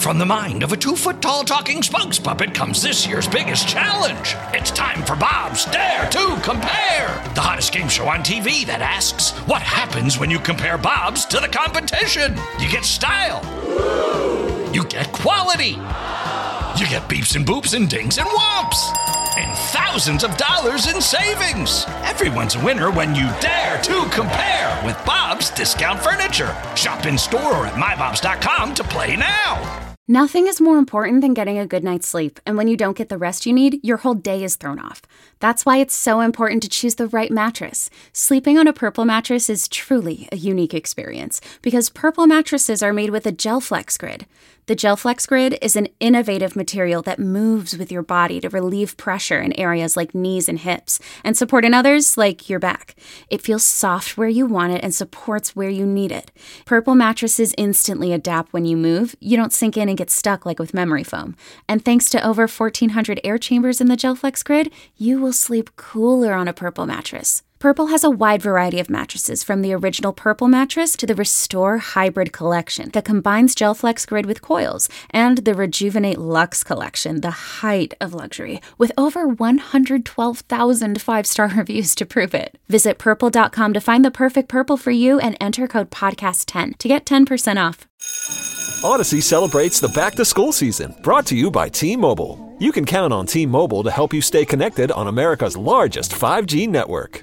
From the mind of a 2-foot-tall talking spokes puppet comes this year's biggest challenge. It's time for Bob's Dare to Compare, the hottest game show on TV that asks, what happens when you compare Bob's to the competition? You get style. You get quality. You get beeps and boops and dings and whomps. And thousands of dollars in savings. Everyone's a winner when you dare to compare with Bob's Discount Furniture. Shop in store or at mybobs.com to play now. Nothing is more important than getting a good night's sleep, and when you don't get the rest you need, your whole day is thrown off. That's why it's so important to choose the right mattress. Sleeping on a Purple mattress is truly a unique experience, because Purple mattresses are made with a GelFlex Grid. The GelFlex Grid is an innovative material that moves with your body to relieve pressure in areas like knees and hips, and support in others like your back. It feels soft where you want it and supports where you need it. Purple mattresses instantly adapt when you move. You don't sink in and get stuck like with memory foam. And thanks to over 1,400 air chambers in the GelFlex Grid, you will sleep cooler on a Purple mattress. Purple has a wide variety of mattresses, from the original Purple mattress to the Restore Hybrid collection that combines GelFlex Grid with coils, and the Rejuvenate Luxe collection, the height of luxury, with over 112,000 five-star reviews to prove it. Visit Purple.com to find the perfect Purple for you and enter code PODCAST10 to get 10% off. Odyssey celebrates the back-to-school season, brought to you by T-Mobile. You can count on T-Mobile to help you stay connected on America's largest 5G network.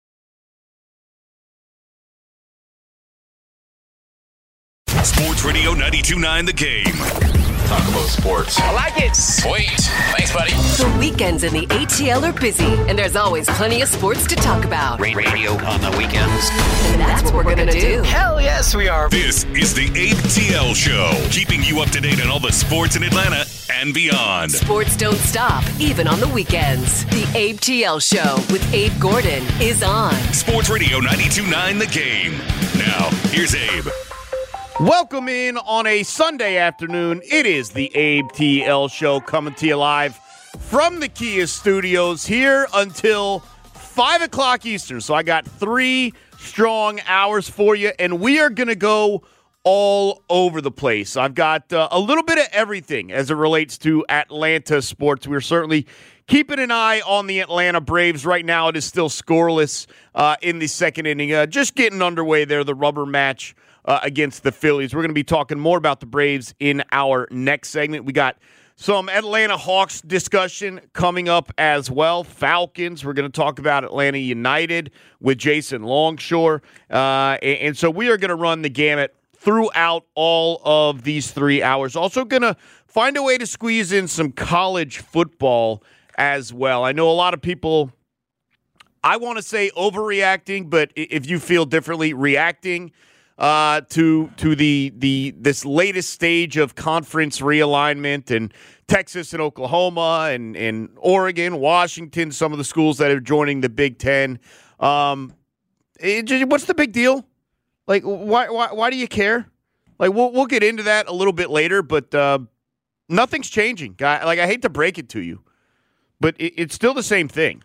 Sports Radio 92.9 The Game. Talk about sports. I like it. Sweet. Thanks, buddy. The weekends in the ATL are busy, and there's always plenty of sports to talk about. Radio on the weekends. And that's what we're going to do. Hell yes, we are. This is the ATL Show, keeping you up to date on all the sports in Atlanta and beyond. Sports don't stop, even on the weekends. The Abe TL Show with Abe Gordon is on. Sports Radio 92.9 The Game. Now, here's Abe. Welcome in on a Sunday afternoon. It is the Abe TL Show coming to you live from the Kia Studios here until 5 o'clock Eastern. So I got 3 strong hours for you, and we are going to go all over the place. I've got a little bit of everything as it relates to Atlanta sports. We're certainly keeping an eye on the Atlanta Braves. Right now it is still scoreless in the second inning. Just getting underway there, the rubber match against the Phillies. We're going to be talking more about the Braves in our next segment. We got some Atlanta Hawks discussion coming up as well. Falcons. We're going to talk about Atlanta United with Jason Longshore. And so we are going to run the gamut throughout all of these 3 hours. Also going to find a way to squeeze in some college football as well. I know a lot of people, I want to say overreacting, but if you feel differently, reacting to this latest stage of conference realignment, and Texas and Oklahoma and Oregon, Washington, some of the schools that are joining the Big Ten. What's the big deal? Like, why do you care? Like, we'll get into that a little bit later, but nothing's changing. Like, I hate to break it to you, but it's still the same thing.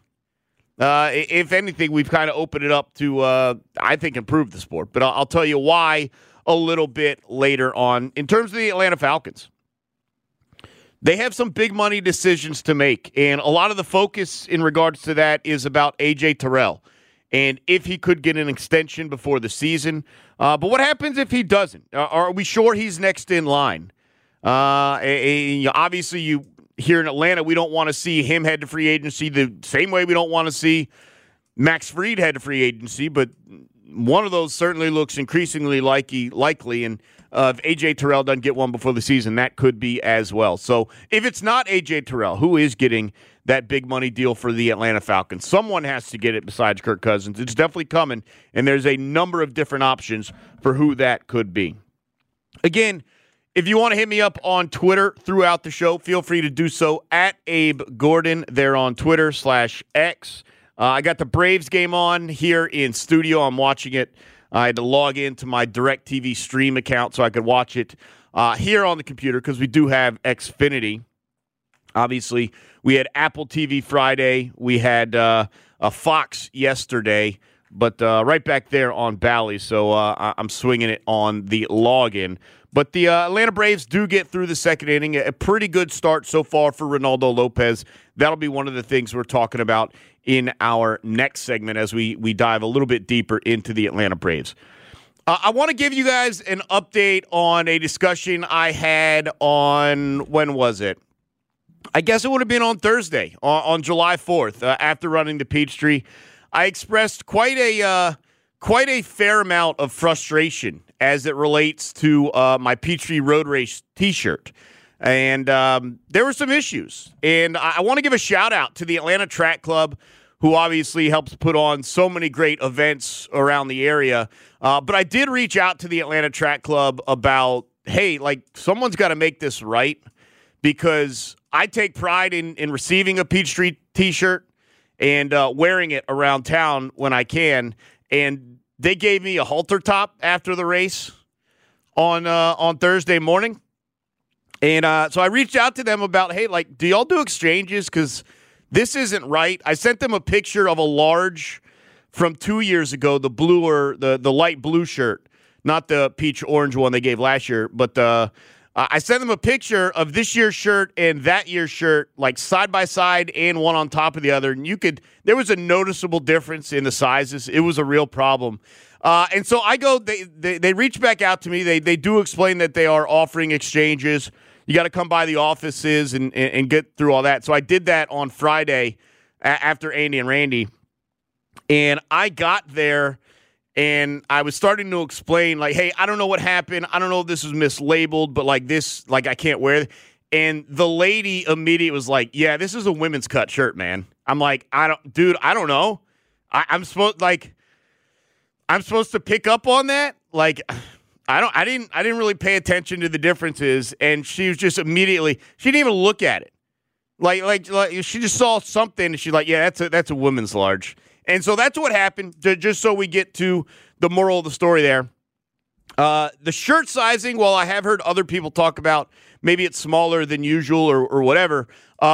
If anything, we've kind of opened it up to, I think, improve the sport. But I'll tell you why a little bit later on. In terms of the Atlanta Falcons, they have some big money decisions to make. And a lot of the focus in regards to that is about A.J. Terrell and if he could get an extension before the season. But what happens if he doesn't? Are we sure he's next in line? Obviously, here in Atlanta, we don't want to see him head to free agency the same way we don't want to see Max Fried head to free agency, but one of those certainly looks increasingly likely, and if A.J. Terrell doesn't get one before the season, that could be as well. So if it's not A.J. Terrell, who is getting that big money deal for the Atlanta Falcons? Someone has to get it besides Kirk Cousins. It's definitely coming, and there's a number of different options for who that could be. Again, if you want to hit me up on Twitter throughout the show, feel free to do so at Abe Gordon there on Twitter /X. I got the Braves game on here in studio. I'm watching it. I had to log into my DirecTV stream account so I could watch it here on the computer because we do have Xfinity. Obviously, we had Apple TV Friday. We had a Fox yesterday, but right back there on Bally. So I'm swinging it on the login. But the Atlanta Braves do get through the second inning. A pretty good start so far for Ronaldo Lopez. That'll be one of the things we're talking about in our next segment as we dive a little bit deeper into the Atlanta Braves. I want to give you guys an update on a discussion I had on, when was it? I guess it would have been on Thursday, on July 4th, after running the Peachtree. I expressed quite a fair amount of frustration as it relates to my Peachtree Road Race T-shirt. And there were some issues. And I want to give a shout-out to the Atlanta Track Club, who obviously helps put on so many great events around the area. But I did reach out to the Atlanta Track Club about, hey, like, someone's got to make this right, because I take pride in receiving a Peachtree T-shirt and wearing it around town when I can. And they gave me a halter top after the race on Thursday morning. And so I reached out to them about, hey, like, do y'all do exchanges? Because this isn't right. I sent them a picture of a large from 2 years ago, the light blue shirt, not the peach orange one they gave last year. But I sent them a picture of this year's shirt and that year's shirt, like side by side and one on top of the other. And there was a noticeable difference in the sizes. It was a real problem. And so I go, they reach back out to me. They do explain that they are offering exchanges. You got to come by the offices and get through all that. So I did that on Friday after Andy and Randy. And I got there and I was starting to explain, like, hey, I don't know what happened. I don't know if this was mislabeled, but like this, like, I can't wear it. And the lady immediately was like, yeah, this is a women's cut shirt, man. I'm like, I don't know. I'm supposed to pick up on that? Like, I didn't really pay attention to the differences, and she was just immediately, she didn't even look at it. Like she just saw something and she's like, yeah, that's a women's large. And so that's what happened, just so we get to the moral of the story there. The shirt sizing, while I have heard other people talk about maybe it's smaller than usual or whatever,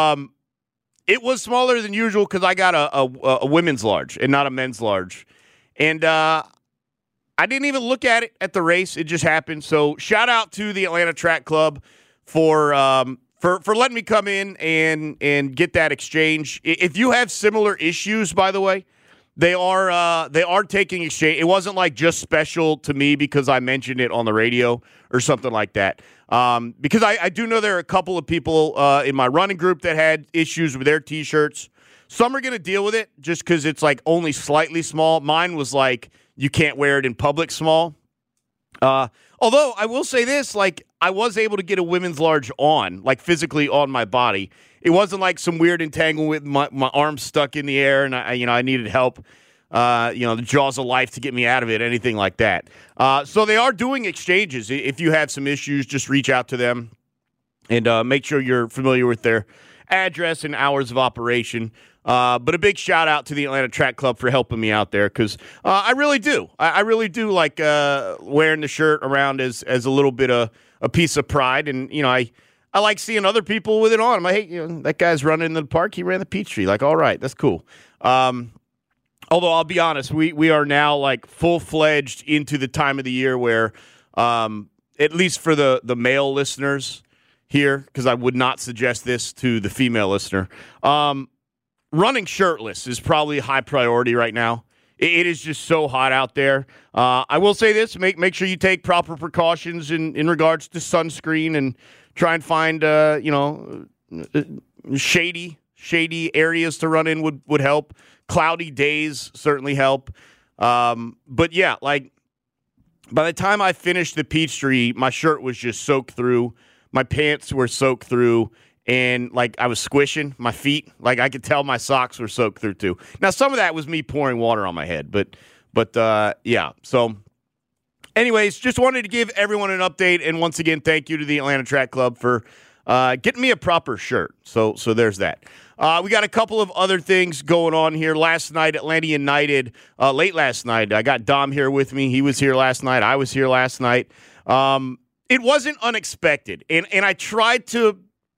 it was smaller than usual because I got a women's large and not a men's large. And I didn't even look at it at the race. It just happened. So shout out to the Atlanta Track Club for letting me come in and get that exchange. If you have similar issues, by the way, they are taking exchange. It wasn't like just special to me because I mentioned it on the radio or something like that. Because I do know there are a couple of people in my running group that had issues with their T-shirts. Some are going to deal with it just because it's like only slightly small. Mine was like, you can't wear it in public small. Although I will say this, like, I was able to get a women's large on, like physically on my body. It wasn't like some weird entanglement with my arms stuck in the air and I needed help, the jaws of life to get me out of it, anything like that. So they are doing exchanges. If you have some issues, just reach out to them and make sure you're familiar with their address and hours of operation. But a big shout out to the Atlanta Track Club for helping me out there because I really do. I really do like wearing the shirt around as a little bit of a piece of pride. And, I like seeing other people with it on. I'm like, hey, that guy's running in the park. He ran the Peachtree. Like, all right, that's cool. Although I'll be honest, we are now like full-fledged into the time of the year where, at least for the male listeners here, because I would not suggest this to the female listener, running shirtless is probably a high priority right now. It is just so hot out there. I will say this, make sure you take proper precautions in regards to sunscreen and try and find, shady areas to run in would help. Cloudy days certainly help. But yeah, like by the time I finished the Peachtree, my shirt was just soaked through. My pants were soaked through. And, like, I was squishing my feet. Like, I could tell my socks were soaked through, too. Now, some of that was me pouring water on my head. But yeah. So, anyways, just wanted to give everyone an update. And once again, thank you to the Atlanta Track Club for getting me a proper shirt. So there's that. We got a couple of other things going on here. Last night, Atlanta United, late last night, I got Dom here with me. He was here last night. I was here last night. It wasn't unexpected. And I tried to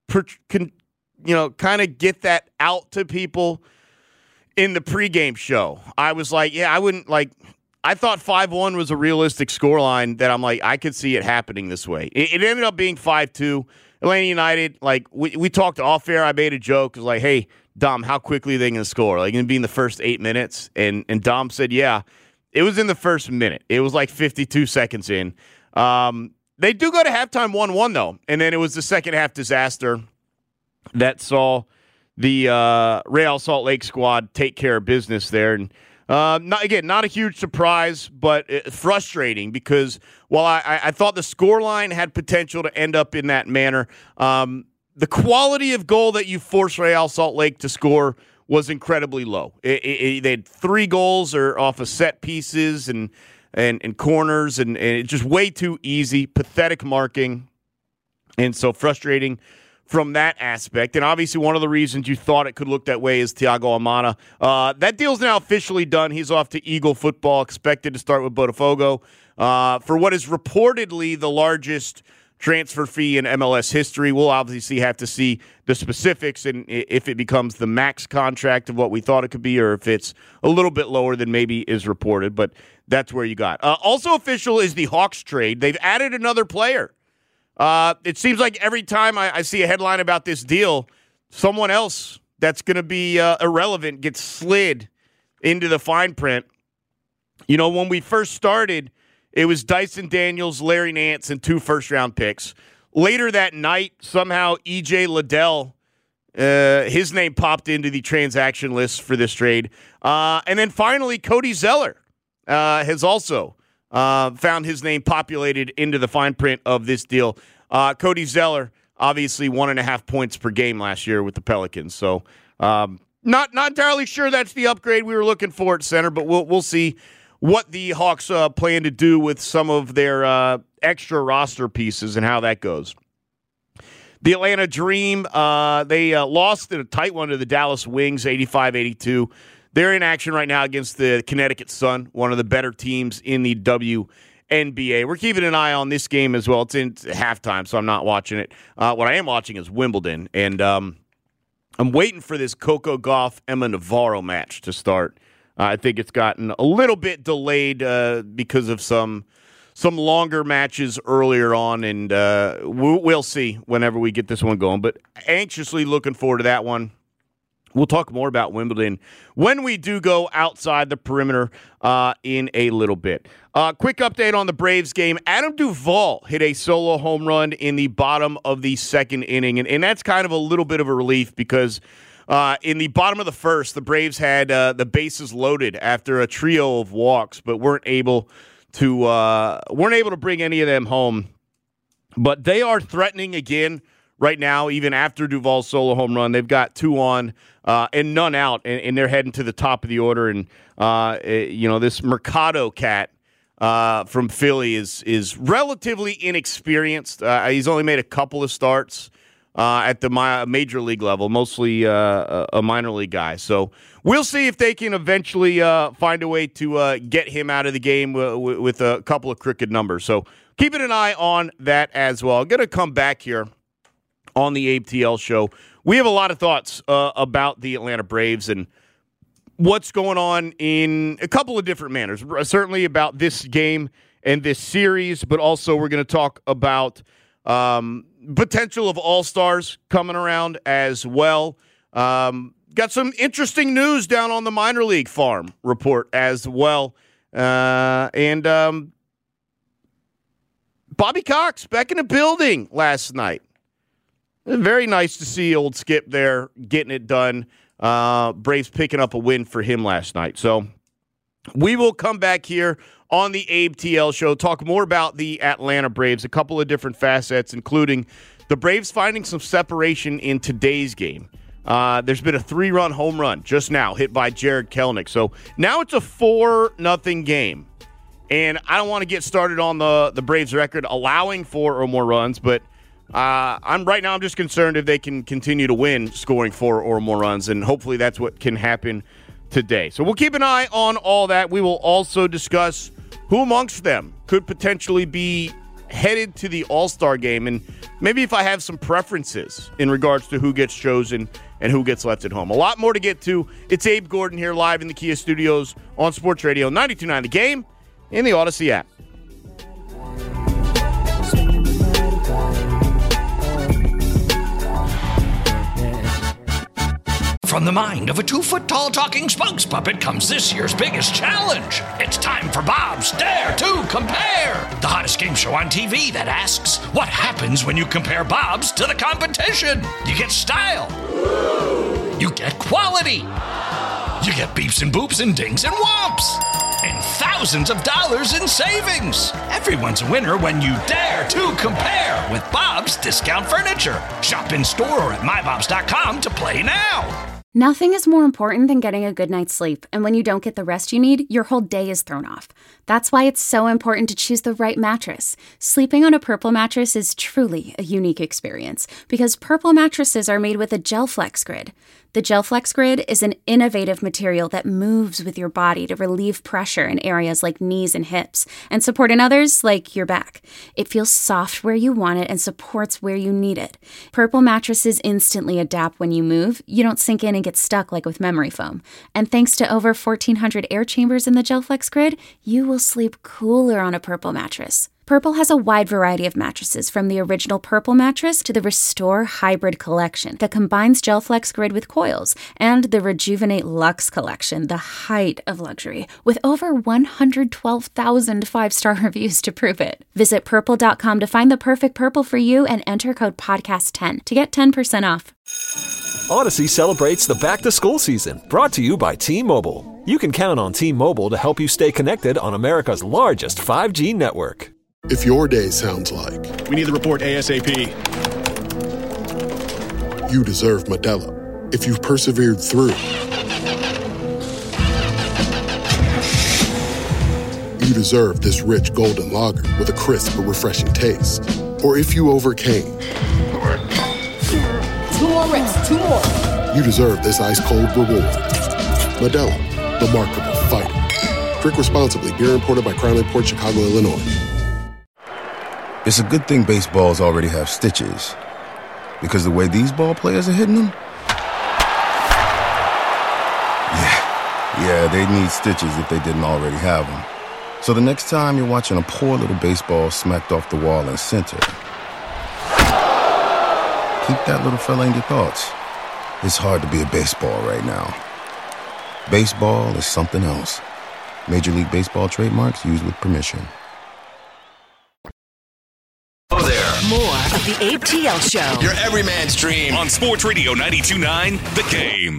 kind of get that out to people in the pregame show. I was like, yeah, I thought 5-1 was a realistic scoreline that I'm like, I could see it happening this way. It ended up being 5-2. Atlanta United, like, we talked off air. I made a joke. It was like, hey, Dom, how quickly are they going to score? Like, going to be in the first 8 minutes? And Dom said, yeah. It was in the first minute. It was like 52 seconds in. They do go to halftime 1-1, though. And then it was the second half disaster that saw the Real Salt Lake squad take care of business there. And not a huge surprise, but frustrating because while I thought the scoreline had potential to end up in that manner, the quality of goal that you forced Real Salt Lake to score was incredibly low. They had 3 goals or off of set pieces and corners, and it's just way too easy, pathetic marking, and so frustrating from that aspect. And obviously one of the reasons you thought it could look that way is Thiago Almada. That deal's now officially done. He's off to Eagle football, expected to start with Botafogo for what is reportedly the largest transfer fee in MLS history. We'll obviously have to see the specifics and if it becomes the max contract of what we thought it could be or if it's a little bit lower than maybe is reported, but that's where you got. Also official is the Hawks trade. They've added another player. It seems like every time I see a headline about this deal, someone else that's going to be irrelevant gets slid into the fine print. You know, when we first started, it was Dyson Daniels, Larry Nance, and 2 first-round picks. Later that night, somehow E.J. Liddell, his name popped into the transaction list for this trade. And then finally, Cody Zeller has also found his name populated into the fine print of this deal. Cody Zeller, obviously 1.5 points per game last year with the Pelicans. So not entirely sure that's the upgrade we were looking for at center, but we'll see what the Hawks plan to do with some of their extra roster pieces and how that goes. The Atlanta Dream, they lost in a tight one to the Dallas Wings, 85-82. They're in action right now against the Connecticut Sun, one of the better teams in the WNBA. We're keeping an eye on this game as well. It's in halftime, so I'm not watching it. What I am watching is Wimbledon, and I'm waiting for this Coco Gauff-Emma Navarro match to start. I think it's gotten a little bit delayed because of some longer matches earlier on, and we'll see whenever we get this one going. But anxiously looking forward to that one. We'll talk more about Wimbledon when we do go outside the perimeter in a little bit. Quick update on the Braves game. Adam Duvall hit a solo home run in the bottom of the second inning, and that's kind of a little bit of a relief because in the bottom of the first, the Braves had the bases loaded after a trio of walks, but weren't able to bring any of them home. But they are threatening again right now, even after Duvall's solo home run. They've got 2 on and none out, and they're heading to the top of the order. And this Mercado cat from Philly is relatively inexperienced. He's only made a couple of starts at the major league level, mostly a minor league guy. So we'll see if they can eventually find a way to get him out of the game with a couple of crooked numbers. So keeping an eye on that as well. I'm going to come back here on the Abe TL show. We have a lot of thoughts about the Atlanta Braves and what's going on in a couple of different manners. Certainly about this game and this series, but also we're going to talk about potential of all-stars coming around as well. Got some interesting news down on the minor league farm report as well. And Bobby Cox back in the building last night. Very nice to see old Skip there getting it done. Braves picking up a win for him last night. So we will come back here on the Abe TL show, talk more about the Atlanta Braves, a couple of different facets, including the Braves finding some separation in today's game. There's been a 3-run home run just now hit by Jared Kelenic. So now it's a 4-0 game. And I don't want to get started on the Braves record allowing 4 or more runs, but I'm just concerned if they can continue to win scoring 4 or more runs, and hopefully that's what can happen today. So we'll keep an eye on all that. We will also discuss who amongst them could potentially be headed to the All-Star game, and maybe if I have some preferences in regards to who gets chosen and who gets left at home. A lot more to get to. It's Abe Gordon here live in the Kia Studios on Sports Radio 92.9 The Game in the Odyssey app. From the mind of a 2-foot-tall talking spokes puppet comes this year's biggest challenge. It's time for Bob's Dare to Compare, the hottest game show on TV that asks, what happens when you compare Bobs to the competition? You get style. You get quality. You get beeps and boops and dings and whomps. And thousands of dollars in savings. Everyone's a winner when you dare to compare with Bob's Discount Furniture. Shop in store or at mybobs.com to play now. Nothing is more important than getting a good night's sleep, and when you don't get the rest you need, your whole day is thrown off. That's why it's so important to choose the right mattress. Sleeping on a Purple mattress is truly a unique experience, because Purple mattresses are made with a GelFlex Grid. The GelFlex Grid is an innovative material that moves with your body to relieve pressure in areas like knees and hips, and support in others like your back. It feels soft where you want it and supports where you need it. Purple mattresses instantly adapt when you move. You don't sink in and get stuck like with memory foam. And thanks to over 1,400 air chambers in the GelFlex Grid, you will sleep cooler on a Purple mattress. Purple has a wide variety of mattresses, from the original Purple mattress to the Restore Hybrid collection that combines GelFlex Grid with coils, and the Rejuvenate Luxe collection, the height of luxury, with over 112,000 five-star reviews to prove it. Visit Purple.com to find the perfect Purple for you and enter code PODCAST10 to get 10% off. Odyssey celebrates the back-to-school season, brought to you by T-Mobile. You can count on T-Mobile to help you stay connected on America's largest 5G network. If your day sounds like, we need the report ASAP, you deserve Modelo. If you've persevered through, you deserve this rich golden lager with a crisp but refreshing taste. Or if you overcame, 2 more reps, 2 more. You deserve this ice-cold reward. Modelo, the Markable Fighter. Drink responsibly. Beer imported by Crown Imports, Chicago, Illinois. It's a good thing baseballs already have stitches, because the way these ball players are hitting them, yeah, they'd need stitches if they didn't already have them. So the next time you're watching a poor little baseball smacked off the wall in center, keep that little fella in your thoughts. It's hard to be a baseball right now. Baseball is something else. Major League Baseball trademarks used with permission. Oh, there. More of the Abe TL Show. Your everyman's dream. On Sports Radio 92.9, The Game.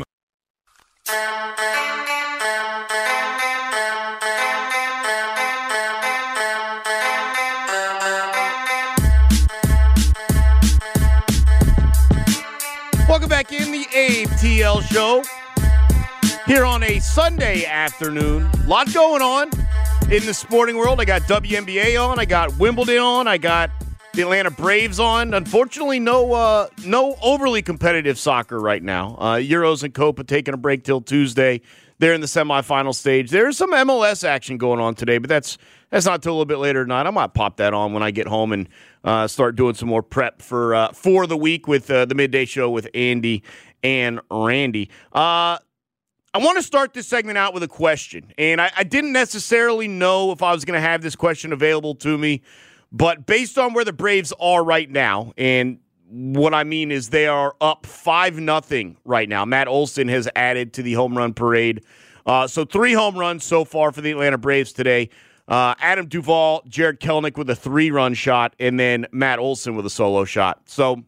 Welcome back in the Abe TL Show. Here on a Sunday afternoon. A lot going on in the sporting world. I got WNBA on. I got Wimbledon on. I got the Atlanta Braves on. Unfortunately, no overly competitive soccer right now. Euros and Copa taking a break till Tuesday. They're in the semifinal stage. There's some MLS action going on today, but that's not till a little bit later tonight. I might pop that on when I get home and start doing some more prep for the week with the midday show with Andy and Randy. I want to start this segment out with a question, and I didn't necessarily know if I was going to have this question available to me, but based on where the Braves are right now, and what I mean is they are up 5-0 right now. Matt Olson has added to the home run parade. So 3 home runs so far for the Atlanta Braves today. Adam Duvall, Jared Kelenic with a 3-run shot, and then Matt Olson with a solo shot. So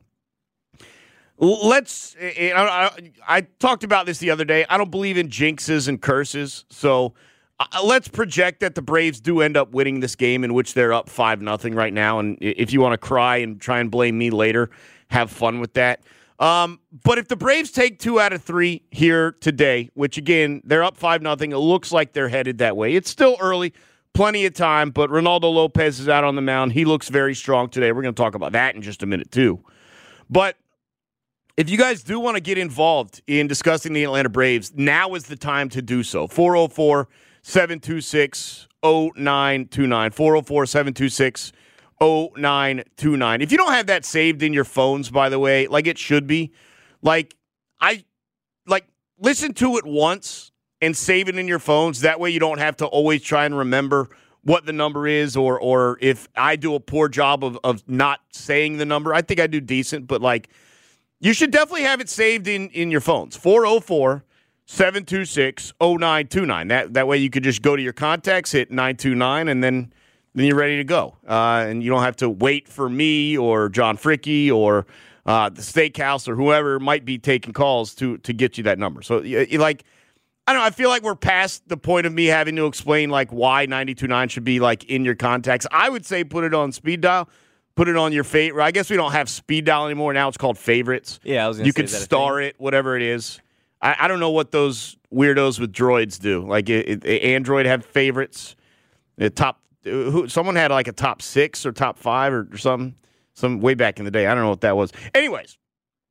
I talked about this the other day. I don't believe in jinxes and curses. So let's project that the Braves do end up winning this game, in which they're up 5-0 right now. And if you want to cry and try and blame me later, have fun with that. But if the Braves take 2 out of 3 here today, which again, they're up 5-0, it looks like they're headed that way. It's still early, plenty of time, but Ronaldo Lopez is out on the mound. He looks very strong today. We're going to talk about that in just a minute too. But if you guys do want to get involved in discussing the Atlanta Braves, now is the time to do so. 404-726-0929. 404-726-0929. If you don't have that saved in your phones, by the way, like it should be, listen to it once and save it in your phones. That way you don't have to always try and remember what the number is or if I do a poor job of not saying the number. I think I do decent, but like you should definitely have it saved in your phones. 404-726-0929. That way you could just go to your contacts, hit 929, and then you're ready to go. And you don't have to wait for me or John Fricke or the Steakhouse or whoever might be taking calls to get you that number. So like, I don't know. I feel like we're past the point of me having to explain like why 92.9 should be like in your contacts. I would say put it on speed dial, put it on your favorite. I guess we don't have speed dial anymore. Now it's called favorites. Yeah, I was going to say you can star it, whatever it is. I don't know what those weirdos with droids do. Like Android have favorites. Someone had like a top 6 or top 5 or something. Some way back in the day. I don't know what that was. Anyways,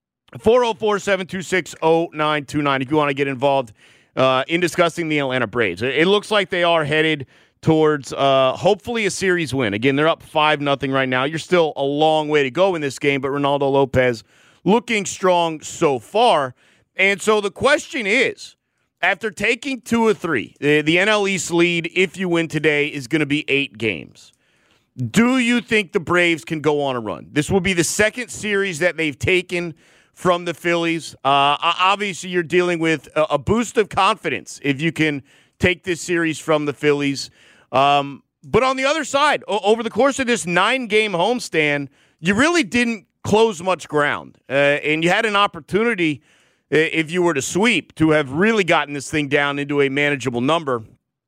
404-726-0929 if you want to get involved in discussing the Atlanta Braves. It looks like they are headed towards hopefully a series win. Again, they're up 5-0 right now. You're still a long way to go in this game, but Ronaldo Lopez looking strong so far. And so the question is, after taking 2 of 3, the NL East lead, if you win today, is going to be 8 games. Do you think the Braves can go on a run? This will be the second series that they've taken from the Phillies. Obviously, you're dealing with a boost of confidence if you can take this series from the Phillies. But on the other side, over the course of this 9-game homestand, you really didn't close much ground. And you had an opportunity, if you were to sweep, to have really gotten this thing down into a manageable number.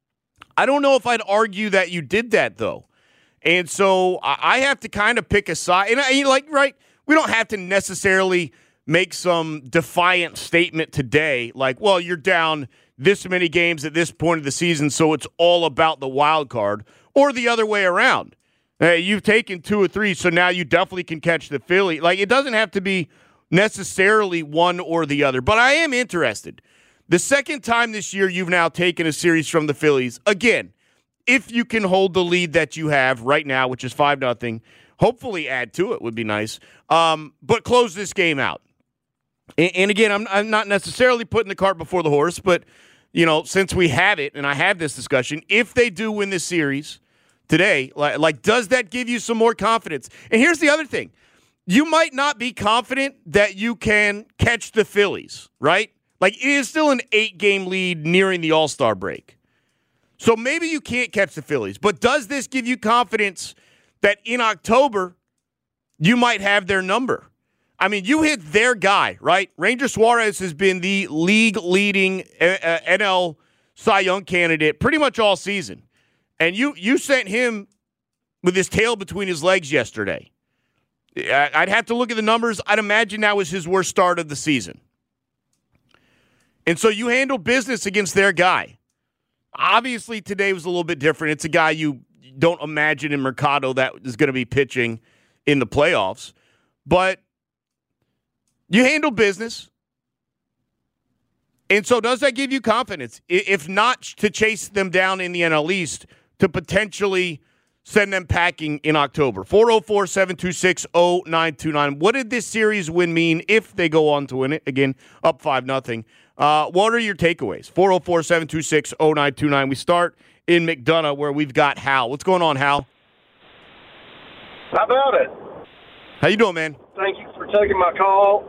I don't know if I'd argue that you did that, though. And so I have to kind of pick a side. And we don't have to necessarily make some defiant statement today like, well, you're down this many games at this point of the season, so it's all about the wild card, or the other way around. You've taken 2 or 3, so now you definitely can catch the Philly. Like, it doesn't have to be necessarily one or the other, but I am interested. The second time this year you've now taken a series from the Phillies, again, if you can hold the lead that you have right now, which is 5-0, hopefully add to it would be nice, but close this game out. And again, I'm not necessarily putting the cart before the horse, but, you know, since we have it, and I have this discussion, if they do win this series today, like does that give you some more confidence? And here's the other thing. You might not be confident that you can catch the Phillies, right? Like, it is still an 8-game lead nearing the All-Star break. So maybe you can't catch the Phillies, but does this give you confidence that in October you might have their number? I mean, you hit their guy, right? Ranger Suarez has been the league-leading NL Cy Young candidate pretty much all season. And you sent him with his tail between his legs yesterday. I'd have to look at the numbers. I'd imagine that was his worst start of the season. And so you handled business against their guy. Obviously, today was a little bit different. It's a guy you don't imagine in Mercado that is going to be pitching in the playoffs. But you handle business. And so does that give you confidence? If not to chase them down in the NL East, to potentially send them packing in October? 404-726-0929. What did this series win mean if they go on to win it? Again, up 5-0. What are your takeaways? 404-726-0929. We start in McDonough where we've got Hal. What's going on, Hal? How about it? How you doing, man? Thank you for taking my call.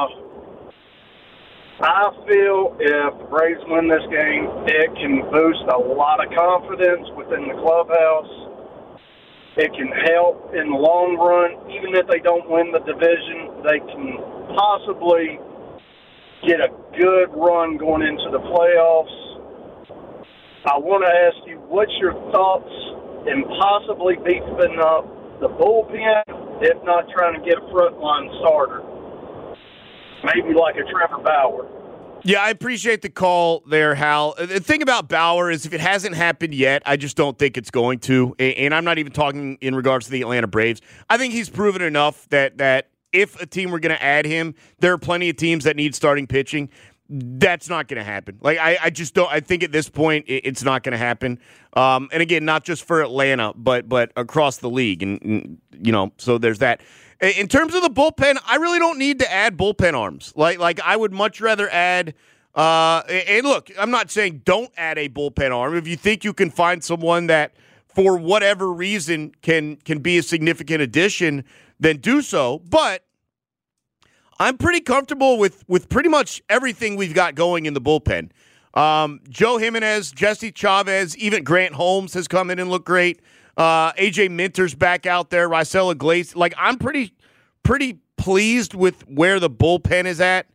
I feel if the Braves win this game, it can boost a lot of confidence within the clubhouse. It can help in the long run. Even if they don't win the division, they can possibly get a good run going into the playoffs. I want to ask you, what's your thoughts in possibly beefing up the bullpen, if not trying to get a frontline starter? Maybe like a Trevor Bauer. Yeah, I appreciate the call there, Hal. The thing about Bauer is if it hasn't happened yet, I just don't think it's going to. And I'm not even talking in regards to the Atlanta Braves. I think he's proven enough that if a team were going to add him, there are plenty of teams that need starting pitching. That's not going to happen. Like, I just don't. I think at this point it's not going to happen. And again, not just for Atlanta, but across the league. And you know, so there's that. In terms of the bullpen, I really don't need to add bullpen arms. Like I would much rather add. And look, I'm not saying don't add a bullpen arm. If you think you can find someone that for whatever reason can be a significant addition, then do so. But I'm pretty comfortable with pretty much everything we've got going in the bullpen. Joe Jimenez, Jesse Chavez, even Grant Holmes has come in and looked great. AJ Minter's back out there. Raisel Iglesias. Like, I'm pretty pleased with where the bullpen is at.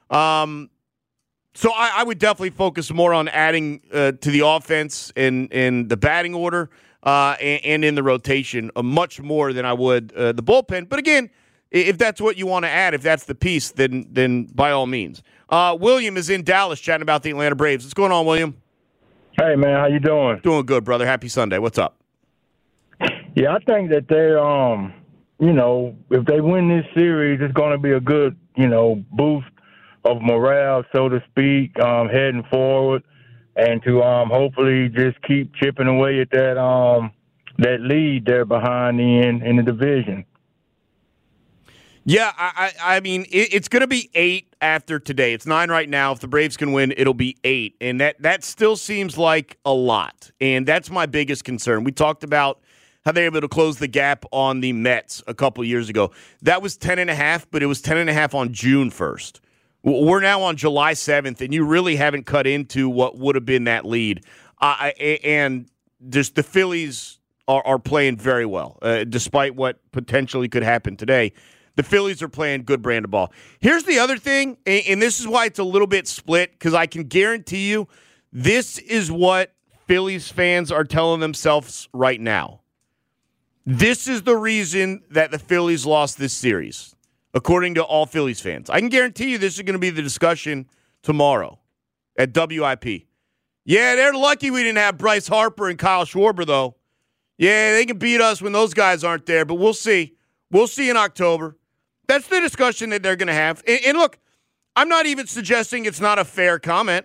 So I would definitely focus more on adding to the offense in the batting order and in the rotation much more than I would the bullpen. But again, if that's what you want to add, if that's the piece, then by all means. William is in Dallas chatting about the Atlanta Braves. What's going on, William? Hey, man, how you doing? Doing good, brother. Happy Sunday. What's up? Yeah, I think that they're, if they win this series, it's going to be a good, boost of morale, so to speak, heading forward, and to hopefully just keep chipping away at that lead there behind in the division. Yeah, I mean, it's going to be 8 after today. It's 9 right now. If the Braves can win, it'll be 8. And that still seems like a lot. And that's my biggest concern. We talked about how they were able to close the gap on the Mets a couple years ago. That was 10.5, but it was 10.5 on June 1st. We're now on July 7th, and you really haven't cut into what would have been that lead. And just the Phillies are playing very well, despite what potentially could happen today. The Phillies are playing good brand of ball. Here's the other thing, and this is why it's a little bit split, because I can guarantee you this is what Phillies fans are telling themselves right now. This is the reason that the Phillies lost this series, according to all Phillies fans. I can guarantee you this is going to be the discussion tomorrow at WIP. Yeah, they're lucky we didn't have Bryce Harper and Kyle Schwarber, though. Yeah, they can beat us when those guys aren't there, but we'll see. We'll see in October. That's the discussion that they're going to have. And look, I'm not even suggesting it's not a fair comment,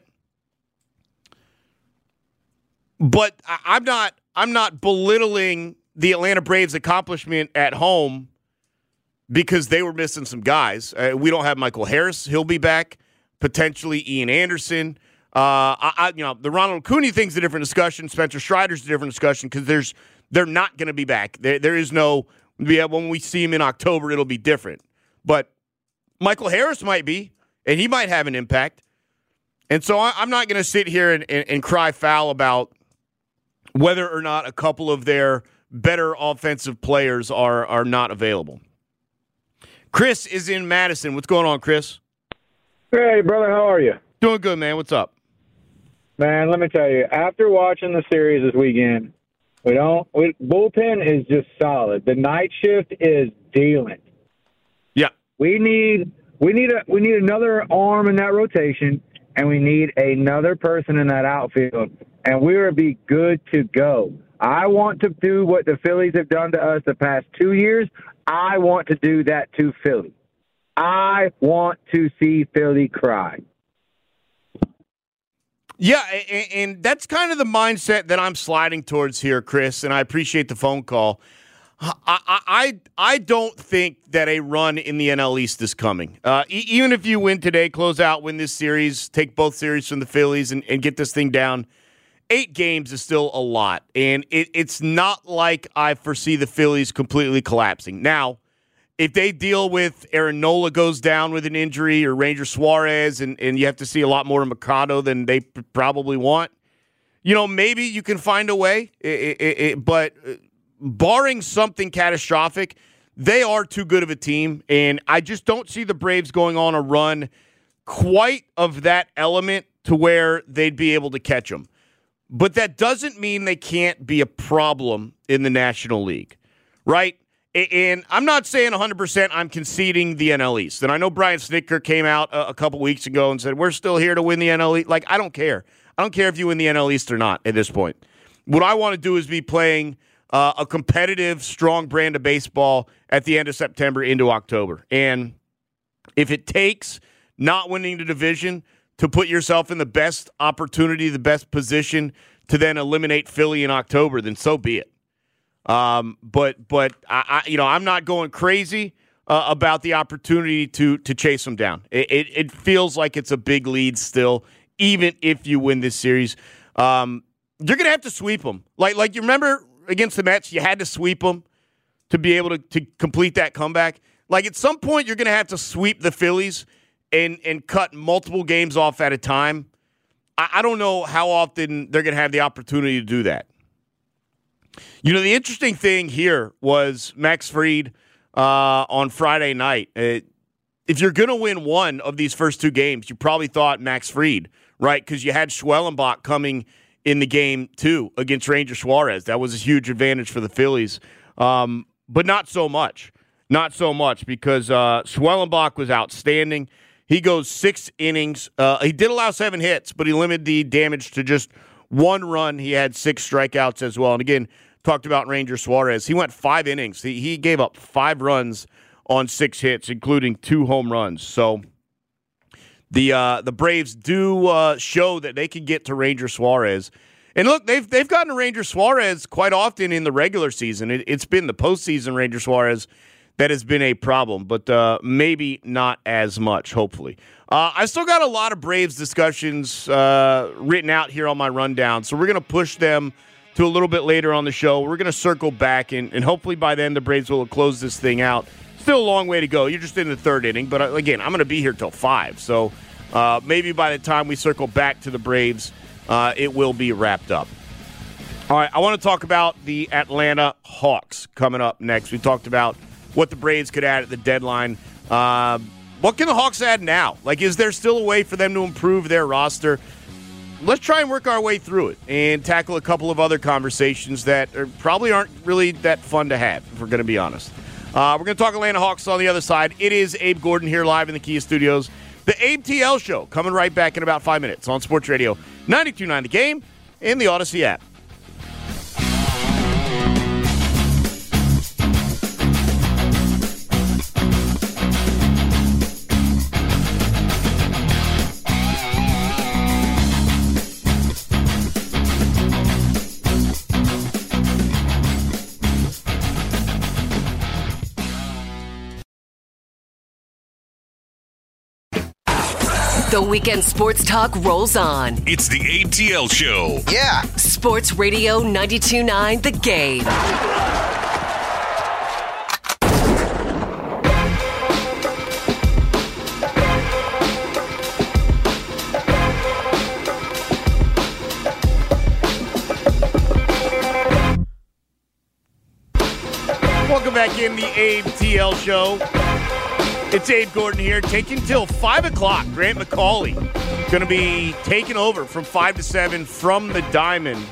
but I'm not belittling the Atlanta Braves' accomplishment at home because they were missing some guys. We don't have Michael Harris; he'll be back. Potentially Ian Anderson. The Ronald Acuna thing's a different discussion. Spencer Strider's a different discussion because they're not going to be back. There is no. When we see him in October, it'll be different. But Michael Harris might be, and he might have an impact. And so I'm not going to sit here and cry foul about whether or not a couple of their better offensive players are not available. Chris is in Madison. What's going on, Chris? Hey, brother, how are you? Doing good, man. What's up? Man, let me tell you, after watching the series this weekend, bullpen is just solid. The night shift is dealing. Yeah. We need another arm in that rotation, and we need another person in that outfield, and we'll be good to go. I want to do what the Phillies have done to us the past 2 years. I want to do that to Philly. I want to see Philly cry. Yeah, and that's kind of the mindset that I'm sliding towards here, Chris, and I appreciate the phone call. I don't think that a run in the NL East is coming. Even if you win today, close out, win this series, take both series from the Phillies and get this thing down, 8 games is still a lot. And it's not like I foresee the Phillies completely collapsing. Now, if they deal with Aaron Nola goes down with an injury or Ranger Suarez and you have to see a lot more of Machado than they probably want, maybe you can find a way. But barring something catastrophic, they are too good of a team. And I just don't see the Braves going on a run quite of that element to where they'd be able to catch them. But that doesn't mean they can't be a problem in the National League, right? And I'm not saying 100% I'm conceding the NL East. And I know Brian Snitker came out a couple weeks ago and said, we're still here to win the NL East. Like, I don't care. I don't care if you win the NL East or not at this point. What I want to do is be playing a competitive, strong brand of baseball at the end of September into October. And if it takes not winning the division to put yourself in the best opportunity, the best position to then eliminate Philly in October, then so be it. But I'm not going crazy about the opportunity to chase them down. It feels like it's a big lead still, even if you win this series. You're gonna have to sweep them. Like you remember against the Mets, you had to sweep them to be able to complete that comeback. Like, at some point, you're going to have to sweep the Phillies and cut multiple games off at a time. I don't know how often they're going to have the opportunity to do that. You know, the interesting thing here was Max Fried on Friday night. If you're going to win one of these first two games, you probably thought Max Fried, right? Because you had Schwellenbach coming in the game, too, against Ranger Suarez. That was a huge advantage for the Phillies. But not so much. Not so much because Schwellenbach was outstanding. He goes 6 innings. He did allow 7 hits, but he limited the damage to just 1 run. He had 6 strikeouts as well. And again, talked about Ranger Suarez. He went 5 innings. He gave up 5 runs on 6 hits, including 2 home runs. So the Braves do show that they can get to Ranger Suarez. And look, they've gotten to Ranger Suarez quite often in the regular season. It's been the postseason Ranger Suarez that has been a problem, but maybe not as much, hopefully. I still got a lot of Braves discussions written out here on my rundown, so we're going to push them to a little bit later on the show. We're going to circle back, and hopefully by then the Braves will close this thing out. Still a long way to go. You're just in the 3rd inning, but again, I'm going to be here till 5, so maybe by the time we circle back to the Braves, it will be wrapped up. All right, I want to talk about the Atlanta Hawks coming up next. We talked about what the Braves could add at the deadline. What can the Hawks add now? Like, is there still a way for them to improve their roster? Let's try and work our way through it and tackle a couple of other conversations that probably aren't really that fun to have, if we're going to be honest. We're going to talk Atlanta Hawks on the other side. It is Abe Gordon here live in the Kia Studios. The Abe TL Show coming right back in about 5 minutes on Sports Radio 92.9 The Game and the Odyssey app. The weekend sports talk rolls on. It's the ATL Show. Yeah. Sports Radio 92.9 The Game. Welcome back in the Abe TL Show. It's Abe Gordon here, taking till 5 o'clock. Grant McCauley going to be taking over from 5 to 7 from the diamond.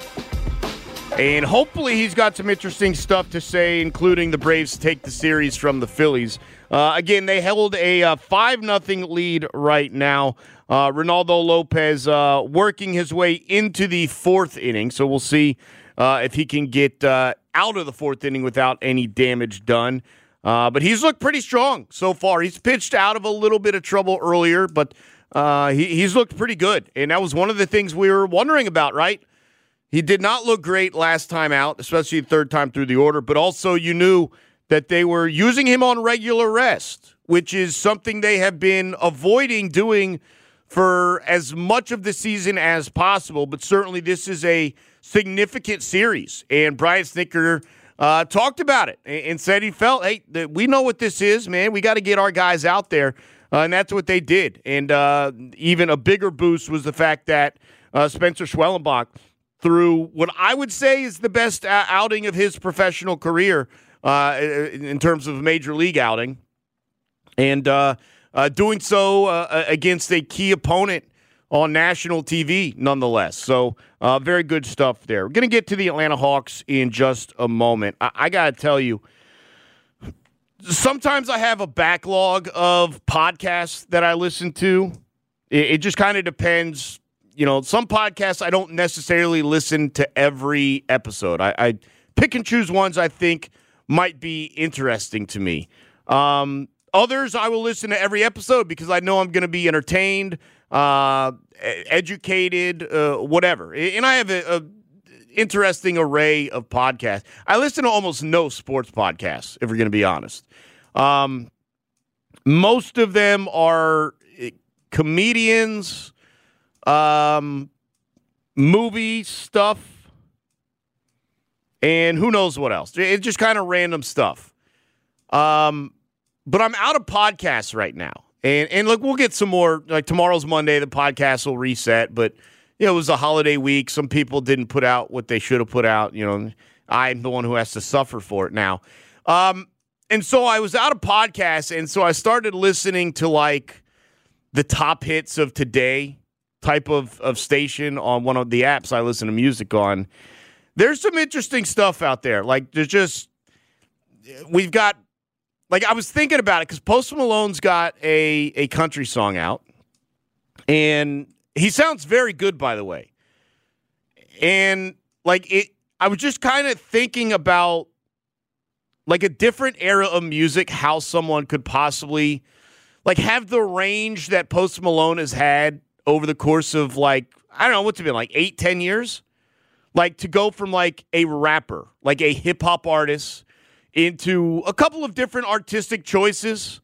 And hopefully he's got some interesting stuff to say, including the Braves take the series from the Phillies. Again, they held a 5-0 lead right now. Ronaldo Lopez working his way into the 4th inning, so we'll see if he can get out of the 4th inning without any damage done. But he's looked pretty strong so far. He's pitched out of a little bit of trouble earlier, but he's looked pretty good. And that was one of the things we were wondering about, right? He did not look great last time out, especially the 3rd time through the order, but also you knew that they were using him on regular rest, which is something they have been avoiding doing for as much of the season as possible. But certainly this is a significant series. And Brian Snitker talked about it and said he felt, hey, we know what this is, man. We got to get our guys out there, and that's what they did. And even a bigger boost was the fact that Spencer Schwellenbach threw what I would say is the best outing of his professional career in terms of a major league outing, and doing so against a key opponent on national TV, nonetheless. So, very good stuff there. We're going to get to the Atlanta Hawks in just a moment. I got to tell you, sometimes I have a backlog of podcasts that I listen to. It just kind of depends. You know, some podcasts I don't necessarily listen to every episode. I pick and choose ones I think might be interesting to me. Others I will listen to every episode because I know I'm going to be entertained, educated, whatever. And I have a interesting array of podcasts. I listen to almost no sports podcasts, if we're going to be honest. Most of them are comedians, movie stuff, and who knows what else. It's just kind of random stuff. But I'm out of podcasts right now. And look, we'll get some more. Like tomorrow's Monday, the podcast will reset. But, it was a holiday week. Some people didn't put out what they should have put out. I'm the one who has to suffer for it now. And so I was out of podcasts, and so I started listening to, like, the top hits of today type of station on one of the apps I listen to music on. There's some interesting stuff out there. Like, we've got, like, I was thinking about it because Post Malone's got a country song out, and he sounds very good, by the way. And, like, I was just kind of thinking about, like, a different era of music, how someone could possibly, like, have the range that Post Malone has had over the course of, like, I don't know, what's it been, like 8-10 years? Like, to go from, like, a rapper, like a hip-hop artist, into a couple of different artistic choices,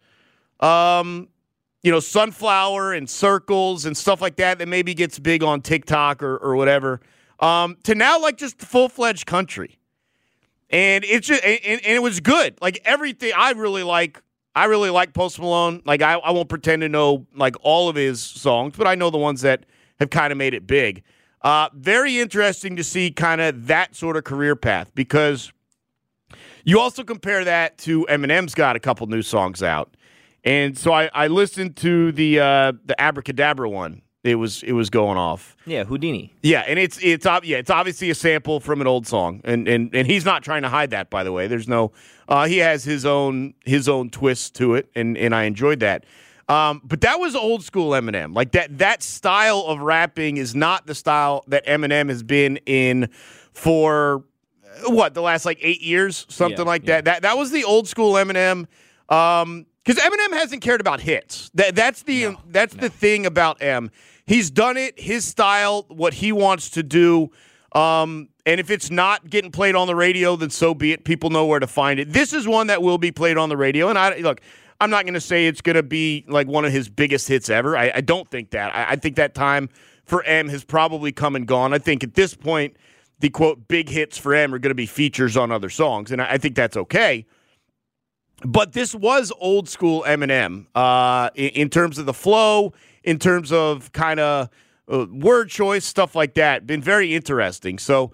Sunflower and Circles and stuff like that maybe gets big on TikTok or whatever, to now, like, just full-fledged country. And it's just, and it was good. Like, everything, I really like Post Malone. Like, I won't pretend to know, like, all of his songs, but I know the ones that have kind of made it big. Very interesting to see kind of that sort of career path, because you also compare that to Eminem's got a couple new songs out. And so I listened to the Abracadabra one. It was going off. Yeah, Houdini. Yeah, and it's obviously a sample from an old song, and he's not trying to hide that, by the way. There's no he has his own twist to it, and I enjoyed that. But that was old school Eminem. Like, that style of rapping is not the style that Eminem has been in for the last, like, 8 years, something like that. That was the old school Eminem. Because Eminem hasn't cared about hits. That's the thing about M. He's done it, his style, what he wants to do. And if it's not getting played on the radio, then so be it. People know where to find it. This is one that will be played on the radio. And I'm not going to say it's going to be like one of his biggest hits ever. I don't think that. I think that time for M has probably come and gone. I think at this point, the, quote, big hits for M are going to be features on other songs. And I think that's okay. But this was old school Eminem in terms of the flow, in terms of kind of word choice, stuff like that. Been very interesting. So,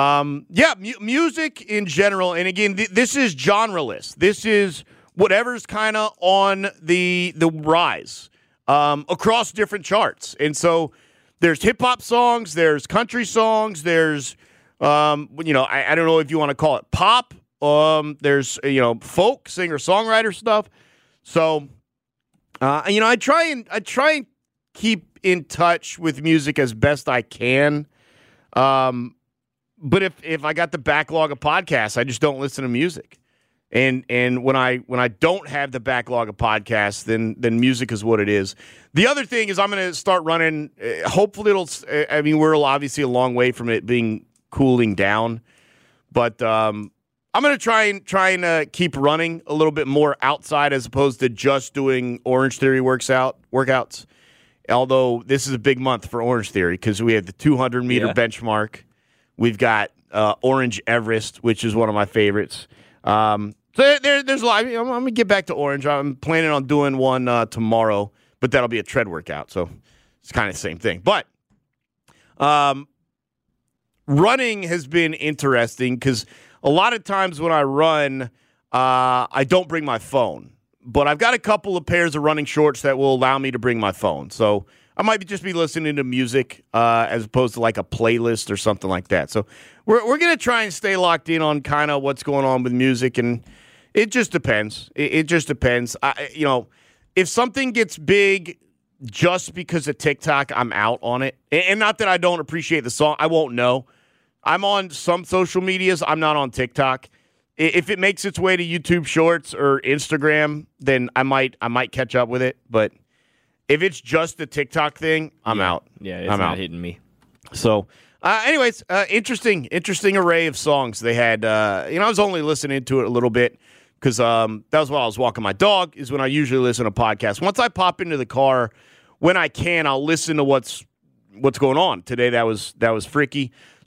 music in general. And again, this is genreless. This is whatever's kind of on the rise across different charts. And so there's hip hop songs, there's country songs, there's, I don't know if you want to call it pop. There's, folk, singer-songwriter stuff. So, I try and keep in touch with music as best I can. But if I got the backlog of podcasts, I just don't listen to music. And when I don't have the backlog of podcasts, then music is what it is. The other thing is I'm going to start running, hopefully we're obviously a long way from it being cooling down, but, I'm going to try and keep running a little bit more outside as opposed to just doing Orange Theory workouts. Although this is a big month for Orange Theory because we have the 200-meter benchmark. We've got Orange Everest, which is one of my favorites. So there's a lot. I'm going to get back to Orange. I'm planning on doing one tomorrow, but that'll be a tread workout. So it's kind of the same thing. But running has been interesting because a lot of times when I run, I don't bring my phone. But I've got a couple of pairs of running shorts that will allow me to bring my phone. So I might just be listening to music as opposed to like a playlist or something like that. So we're going to try and stay locked in on kind of what's going on with music. And it just depends. It just depends. If something gets big just because of TikTok, I'm out on it. And not that I don't appreciate the song. I won't know. I'm on some social medias. I'm not on TikTok. If it makes its way to YouTube Shorts or Instagram, then I might catch up with it. But if it's just the TikTok thing, I'm out. Yeah, it's not hitting me. So, anyways, interesting array of songs they had. I was only listening to it a little bit because that was while I was walking my dog. Is when I usually listen to podcasts. Once I pop into the car, when I can, I'll listen to what's going on. Today that was freaky.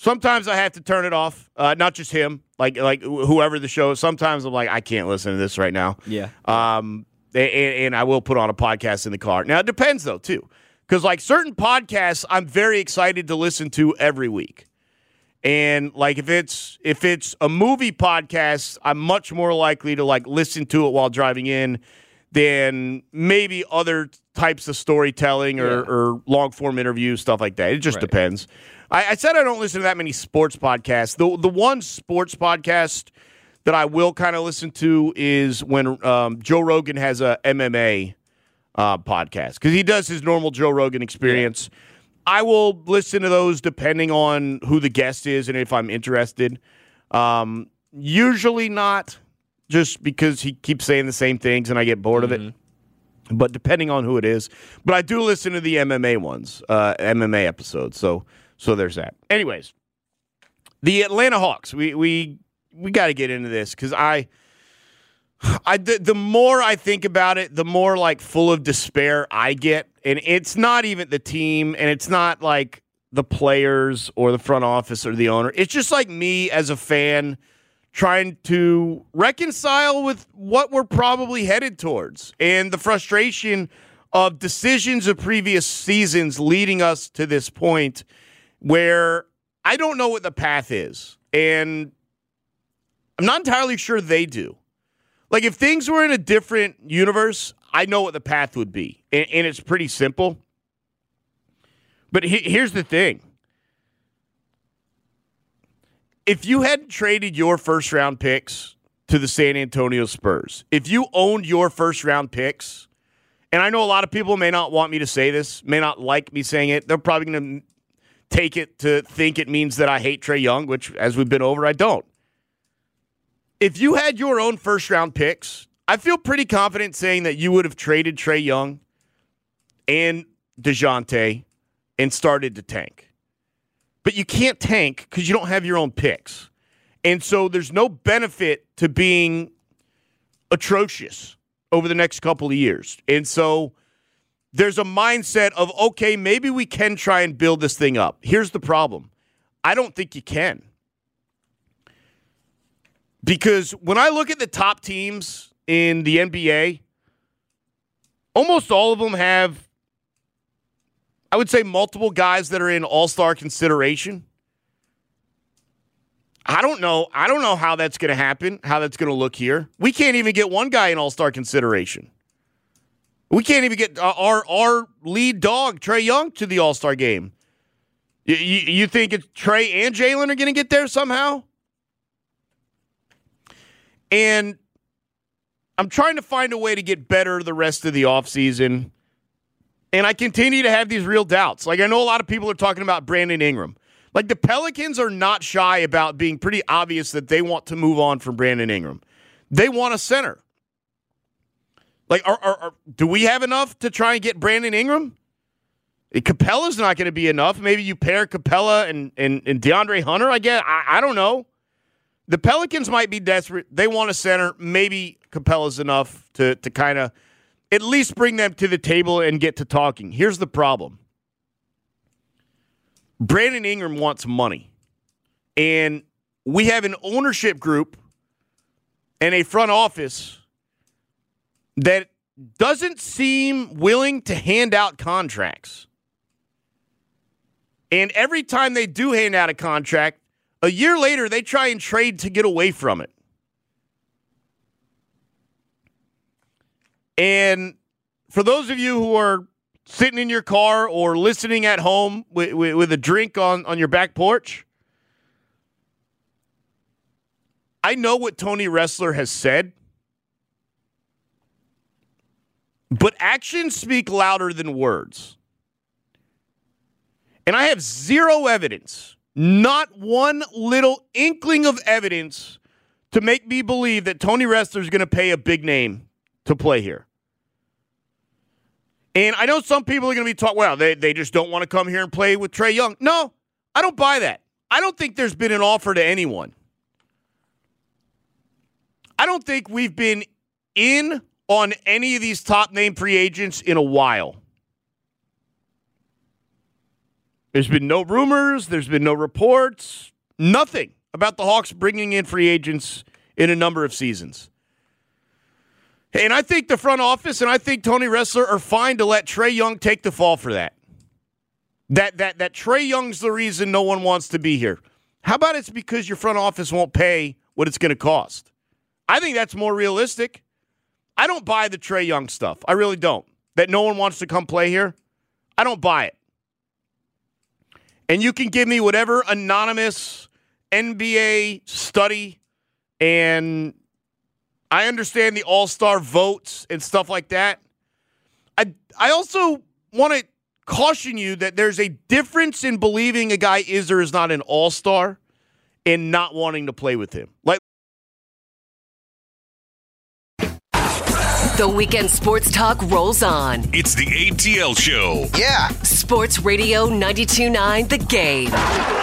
Sometimes I have to turn it off. Not just him, like whoever the show is. Sometimes I'm like, I can't listen to this right now. Yeah. And I will put on a podcast in the car. Now, it depends, though, too. Because, like, certain podcasts I'm very excited to listen to every week. And, like, if it's a movie podcast, I'm much more likely to, like, listen to it while driving in than maybe other types of storytelling or long-form interviews, stuff like that. It just depends. I said I don't listen to that many sports podcasts. The one sports podcast that I will kind of listen to is when Joe Rogan has a MMA podcast, because he does his normal Joe Rogan experience. Yeah. I will listen to those depending on who the guest is and if I'm interested. Usually not, just because he keeps saying the same things and I get bored of it. But depending on who it is. But I do listen to the MMA ones, MMA episodes. So there's that. Anyways, the Atlanta Hawks. We got to get into this because the more I think about it, the more like full of despair I get. And it's not even the team, and it's not like the players or the front office or the owner. It's just like me as a fan trying to reconcile with what we're probably headed towards and the frustration of decisions of previous seasons leading us to this point where I don't know what the path is. And I'm not entirely sure they do. Like, if things were in a different universe, I know what the path would be. And it's pretty simple. But here's the thing. If you hadn't traded your first-round picks to the San Antonio Spurs, if you owned your first-round picks, and I know a lot of people may not want me to say this, may not like me saying it, they're probably going to take it to think it means that I hate Trae Young, which, as we've been over, I don't. If you had your own first-round picks, I feel pretty confident saying that you would have traded Trae Young and DeJounte and started to tank. But you can't tank because you don't have your own picks. And so there's no benefit to being atrocious over the next couple of years. And so there's a mindset of, okay, maybe we can try and build this thing up. Here's the problem. I don't think you can. Because when I look at the top teams in the NBA, almost all of them have, I would say, multiple guys that are in all-star consideration. I don't know how that's going to happen, how that's going to look here. We can't even get one guy in all-star consideration. We can't even get our lead dog, Trae Young, to the all-star game. You think it's Trae and Jalen are going to get there somehow? And I'm trying to find a way to get better the rest of the offseason. And I continue to have these real doubts. Like, I know a lot of people are talking about Brandon Ingram. Like, the Pelicans are not shy about being pretty obvious that they want to move on from Brandon Ingram. They want a center. Like, do we have enough to try and get Brandon Ingram? Capella's not going to be enough. Maybe you pair Capella and DeAndre Hunter, I guess. I don't know. The Pelicans might be desperate. They want a center. Maybe Capella's enough to kind of at least bring them to the table and get to talking. Here's the problem. Brandon Ingram wants money. And we have an ownership group and a front office that doesn't seem willing to hand out contracts. And every time they do hand out a contract, a year later, they try and trade to get away from it. And for those of you who are sitting in your car or listening at home with a drink on your back porch, I know what Tony Ressler has said, but actions speak louder than words. And I have zero evidence, not one little inkling of evidence to make me believe that Tony Ressler is going to pay a big name to play here. And I know some people are going to be talking, well, they just don't want to come here and play with Trae Young. No, I don't buy that. I don't think there's been an offer to anyone. I don't think we've been in on any of these top name free agents in a while. There's been no rumors. There's been no reports. Nothing about the Hawks bringing in free agents in a number of seasons. And I think the front office and I think Tony Ressler are fine to let Trae Young take the fall for that. That Trae Young's the reason no one wants to be here. How about it's because your front office won't pay what it's going to cost? I think that's more realistic. I don't buy the Trae Young stuff. I really don't. That no one wants to come play here. I don't buy it. And you can give me whatever anonymous NBA study, and I understand the all-star votes and stuff like that. I also want to caution you that there's a difference in believing a guy is or is not an all-star and not wanting to play with him. Like, the weekend sports talk rolls on. It's the ATL Show. Yeah. Sports Radio 92.9 The Game.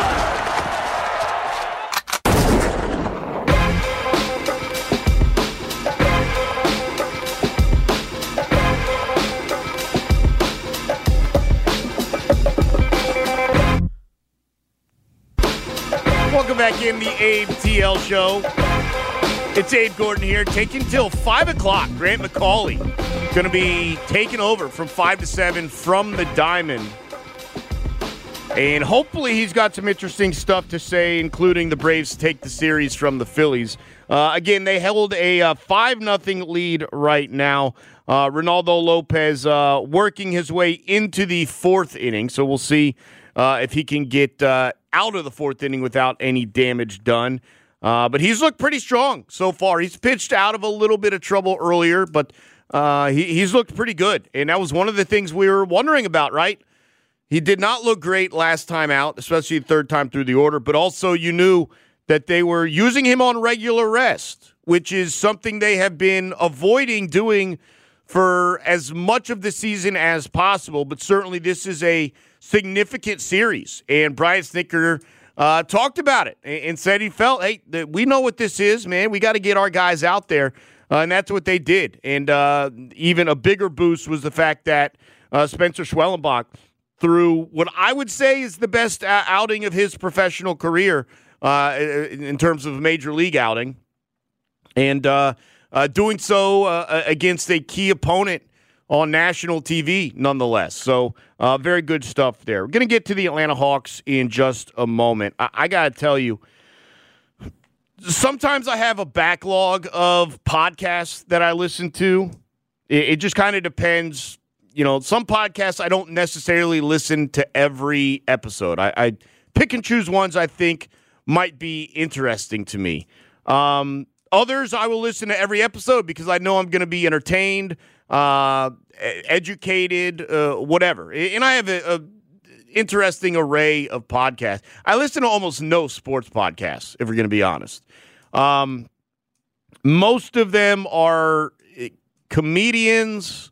Welcome back in the Abe TL Show. It's Abe Gordon here, taking till 5 o'clock. Grant McCauley going to be taking over from 5 to 7 from the Diamond. And hopefully he's got some interesting stuff to say, including the Braves take the series from the Phillies. Again, they held a 5-0 lead right now. Ronaldo Lopez working his way into the fourth inning, so we'll see if he can get out of the fourth inning without any damage done. But he's looked pretty strong so far. He's pitched out of a little bit of trouble earlier, but he's looked pretty good. And that was one of the things we were wondering about, right? He did not look great last time out, especially the third time through the order, but also you knew that they were using him on regular rest, which is something they have been avoiding doing for as much of the season as possible. But certainly this is a significant series. And Brian Snitker talked about it and said he felt, hey, we know what this is, man. We got to get our guys out there. And that's what they did. And even a bigger boost was the fact that Spencer Schwellenbach threw what I would say is the best outing of his professional career in terms of a major league outing. And doing so against a key opponent on national TV, nonetheless. So, very good stuff there. We're going to get to the Atlanta Hawks in just a moment. I got to tell you, sometimes I have a backlog of podcasts that I listen to. It just kind of depends. You know, some podcasts I don't necessarily listen to every episode. I pick and choose ones I think might be interesting to me. Others I will listen to every episode because I know I'm going to be entertained, educated, whatever. And I have a interesting array of podcasts. I listen to almost no sports podcasts, if we're going to be honest. Most of them are comedians,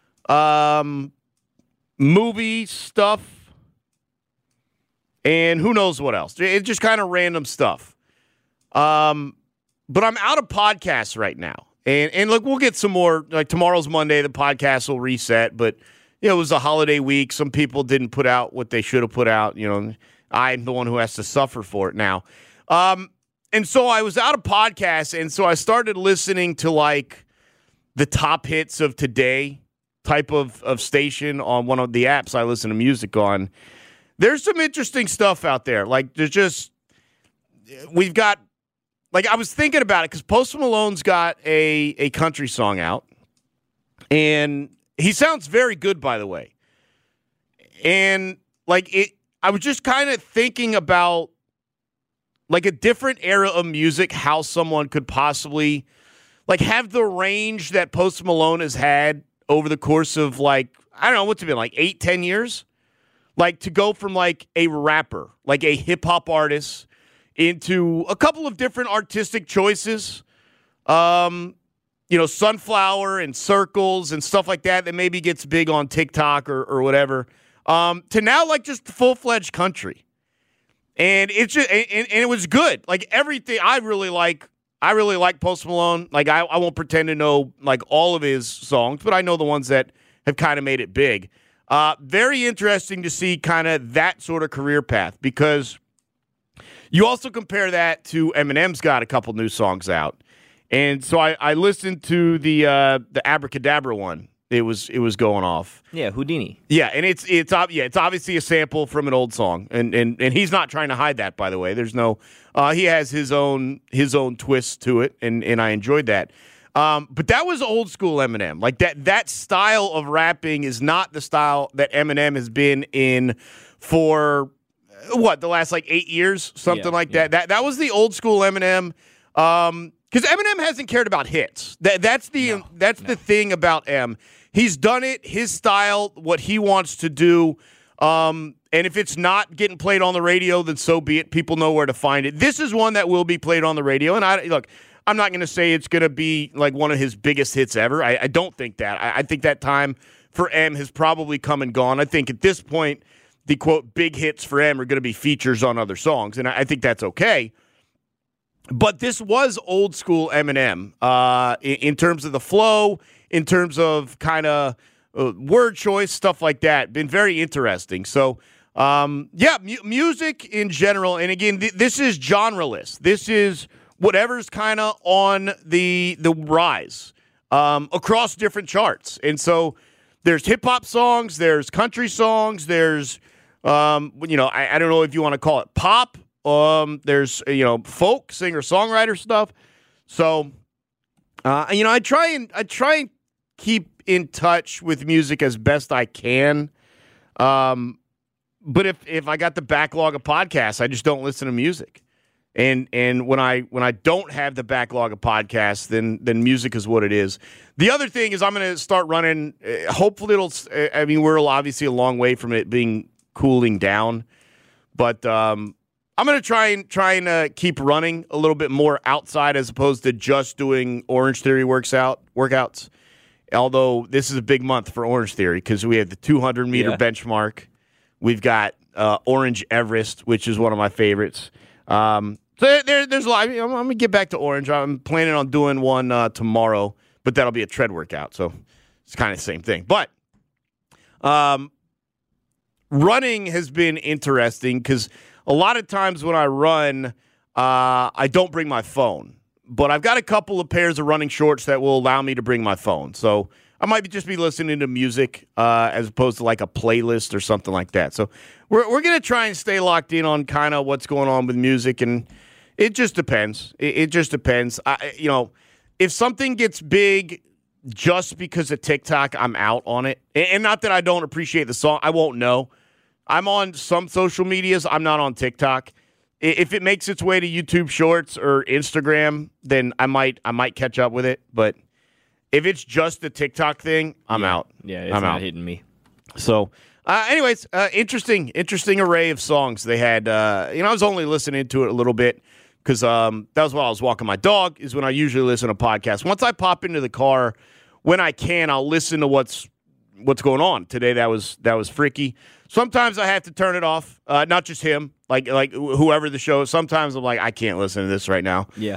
movie stuff, and who knows what else. It's just kind of random stuff. But I'm out of podcasts right now. And look, we'll get some more. Like tomorrow's Monday, the podcast will reset. But, you know, it was a holiday week. Some people didn't put out what they should have put out. You know, I'm the one who has to suffer for it now. And so I was out of podcasts. And so I started listening to, like, the top hits of today type of station on one of the apps I listen to music on. There's some interesting stuff out there. Like, we've got, like, I was thinking about it because Post Malone's got a country song out. And he sounds very good, by the way. And, like, I was just kind of thinking about, like, a different era of music, how someone could possibly, like, have the range that Post Malone has had over the course of, like, I don't know, what's it been, like 8-10 years? Like, to go from, like, a rapper, like a hip-hop artist, into a couple of different artistic choices, you know, Sunflower and Circles and stuff like that maybe gets big on TikTok or whatever, to now, like, just full-fledged country. And it's just, and it was good. Like, everything, I really like Post Malone. Like, I won't pretend to know, like, all of his songs, but I know the ones that have kind of made it big. Very interesting to see kind of that sort of career path, because you also compare that to Eminem's got a couple new songs out. And so I listened to the Abracadabra one. It was going off. Yeah, Houdini. Yeah, and it's obviously a sample from an old song, and he's not trying to hide that, by the way. There's no he has his own twist to it, and I enjoyed that. But that was old school Eminem. Like that style of rapping is not the style that Eminem has been in for the last like 8 years, something like that. That was the old school Eminem. Because Eminem hasn't cared about hits. That's the thing about M. He's done it, his style, what he wants to do. And if it's not getting played on the radio, then so be it. People know where to find it. This is one that will be played on the radio. And I'm not going to say it's going to be like one of his biggest hits ever. I don't think that. I think that time for M has probably come and gone. I think at this point, the quote big hits for M are going to be features on other songs, and I think that's okay. But this was old school Eminem in terms of the flow, in terms of kind of word choice, stuff like that. Been very interesting. So, music in general. And again, this is genreless. This is whatever's kind of on the rise across different charts. And so there's hip hop songs, there's country songs, there's I don't know if you want to call it pop. There's folk, singer, songwriter stuff. So, I try and keep in touch with music as best I can. But if I got the backlog of podcasts, I just don't listen to music. And when I don't have the backlog of podcasts, then music is what it is. The other thing is I'm going to start running. Hopefully we're obviously a long way from it being cooling down, but I'm going to try and keep running a little bit more outside as opposed to just doing Orange Theory workouts. Although this is a big month for Orange Theory because we have the 200-meter benchmark. We've got Orange Everest, which is one of my favorites. So there's a lot. I'm going to get back to Orange. I'm planning on doing one tomorrow, but that'll be a tread workout. So it's kind of the same thing. But running has been interesting because a lot of times when I run, I don't bring my phone. But I've got a couple of pairs of running shorts that will allow me to bring my phone. So I might just be listening to music as opposed to like a playlist or something like that. So we're going to try and stay locked in on kind of what's going on with music. And it just depends. It just depends. If something gets big just because of TikTok, I'm out on it. And not that I don't appreciate the song. I won't know. I'm on some social medias. I'm not on TikTok. If it makes its way to YouTube Shorts or Instagram, then I might catch up with it. But if it's just the TikTok thing, I'm out. Yeah, it's not hitting me. So, anyways, interesting array of songs they had. I was only listening to it a little bit because that was while I was walking my dog. Is when I usually listen to podcasts. Once I pop into the car, when I can, I'll listen to what's going on. Today that was freaky. Sometimes I have to turn it off. Not just him, like whoever the show is. Sometimes I'm like, I can't listen to this right now. Yeah.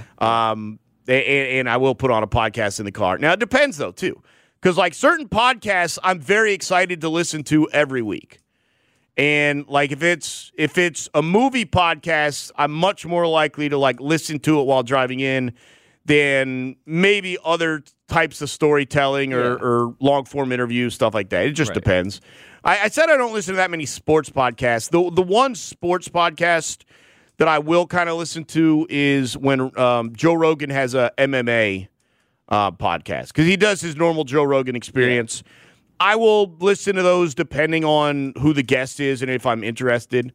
And I will put on a podcast in the car. Now it depends though too, because like certain podcasts, I'm very excited to listen to every week. And like if it's a movie podcast, I'm much more likely to like listen to it while driving in than maybe other types of storytelling or long form interviews, stuff like that. It just depends. I said I don't listen to that many sports podcasts. The one sports podcast that I will kind of listen to is when Joe Rogan has a MMA podcast because he does his normal Joe Rogan experience. Yeah. I will listen to those depending on who the guest is and if I'm interested.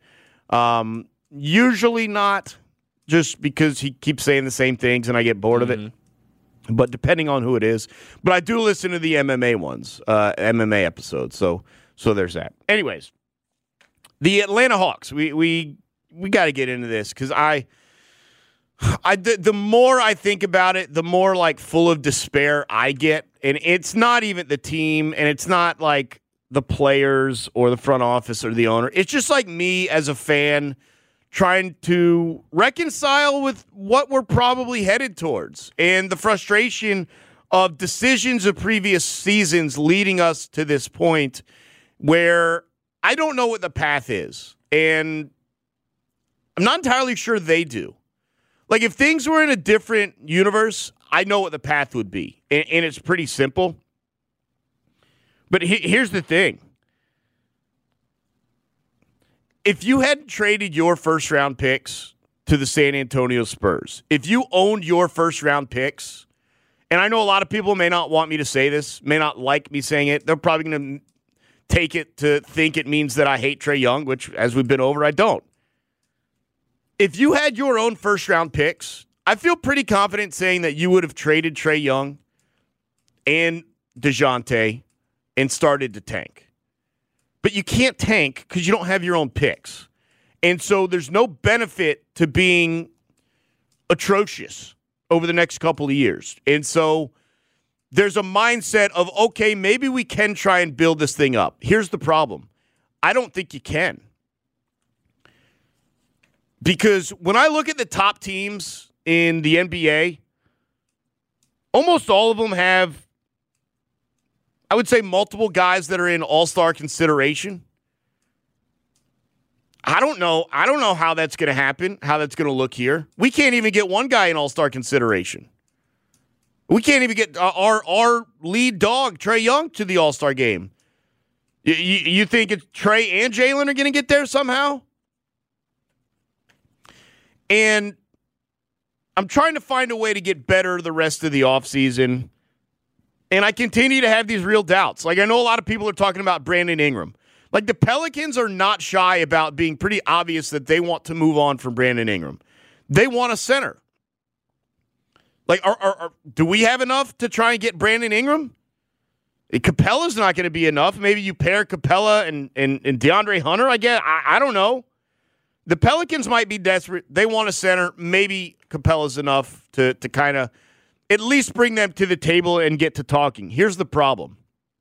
Usually not, just because he keeps saying the same things and I get bored of it. But depending on who it is. But I do listen to the MMA ones, MMA episodes. So there's that. Anyways, the Atlanta Hawks. We got to get into this because the more I think about it, the more like full of despair I get. And it's not even the team, and it's not like the players or the front office or the owner. It's just like me as a fan trying to reconcile with what we're probably headed towards and the frustration of decisions of previous seasons leading us to this point. where I don't know what the path is, and I'm not entirely sure they do. Like, if things were in a different universe, I know what the path would be, and it's pretty simple. But here's the thing. If you hadn't traded your first-round picks to the San Antonio Spurs, if you owned your first-round picks, and I know a lot of people may not want me to say this, may not like me saying it, they're probably going to take it to think it means that I hate Trae Young, which, as we've been over, I don't. If you had your own first-round picks, I feel pretty confident saying that you would have traded Trae Young and DeJounte and started to tank. But you can't tank because you don't have your own picks. And so there's no benefit to being atrocious over the next couple of years. And so there's a mindset of, okay, maybe we can try and build this thing up. Here's the problem. I don't think you can. Because when I look at the top teams in the NBA, almost all of them have, I would say, multiple guys that are in all-star consideration. I don't know how that's going to happen, how that's going to look here. We can't even get one guy in all-star consideration. We can't even get our lead dog, Trae Young, to the all-star game. You think it's Trae and Jalen are going to get there somehow? And I'm trying to find a way to get better the rest of the offseason. And I continue to have these real doubts. Like, I know a lot of people are talking about Brandon Ingram. Like, the Pelicans are not shy about being pretty obvious that they want to move on from Brandon Ingram. They want a center. Like, do we have enough to try and get Brandon Ingram? Capella's not going to be enough. Maybe you pair Capella and DeAndre Hunter, I guess. I don't know. The Pelicans might be desperate. They want a center. Maybe Capella's enough to kind of at least bring them to the table and get to talking. Here's the problem.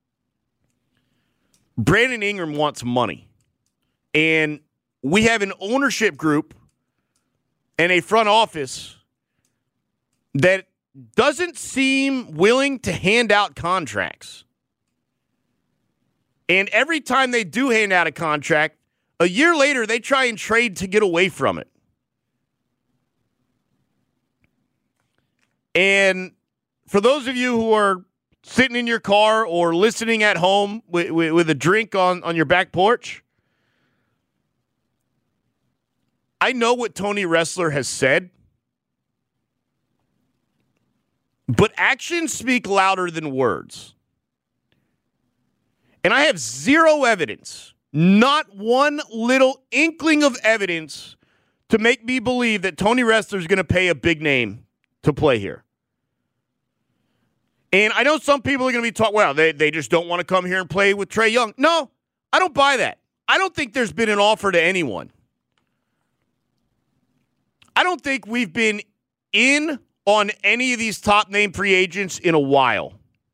Brandon Ingram wants money. And we have an ownership group and a front office that doesn't seem willing to hand out contracts. And every time they do hand out a contract, a year later, they try and trade to get away from it. And for those of you who are sitting in your car or listening at home with a drink on your back porch, I know what Tony Ressler has said, but actions speak louder than words. And I have zero evidence, not one little inkling of evidence to make me believe that Tony Ressler is going to pay a big name to play here. And I know some people are going to be talking, well, they just don't want to come here and play with Trae Young. No, I don't buy that. I don't think there's been an offer to anyone. I don't think we've been in on any of these top-name free agents in a while.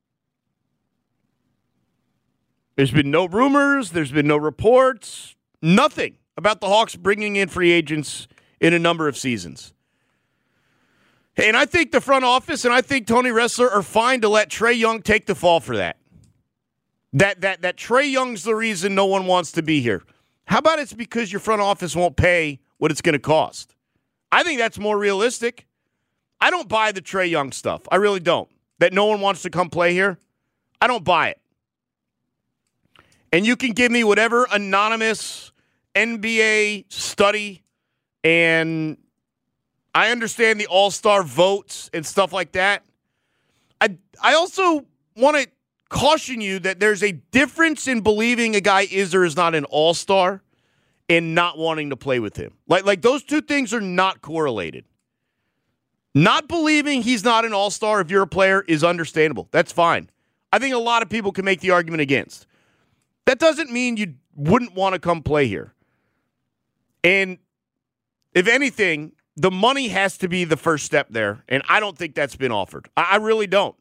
There's been no rumors. There's been no reports. Nothing about the Hawks bringing in free agents in a number of seasons. And I think the front office and I think Tony Ressler are fine to let Trae Young take the fall for that. That Trae Young's the reason no one wants to be here. How about it's because your front office won't pay what it's going to cost? I think that's more realistic. I don't buy the Trae Young stuff. I really don't. That no one wants to come play here. I don't buy it. And you can give me whatever anonymous NBA study, and I understand the all-star votes and stuff like that. I also want to caution you that there's a difference in believing a guy is or is not an all-star and not wanting to play with him. Like those two things are not correlated. Not believing he's not an all-star if you're a player is understandable. That's fine. I think a lot of people can make the argument against. That doesn't mean you wouldn't want to come play here. And if anything, the money has to be the first step there, and I don't think that's been offered. I really don't.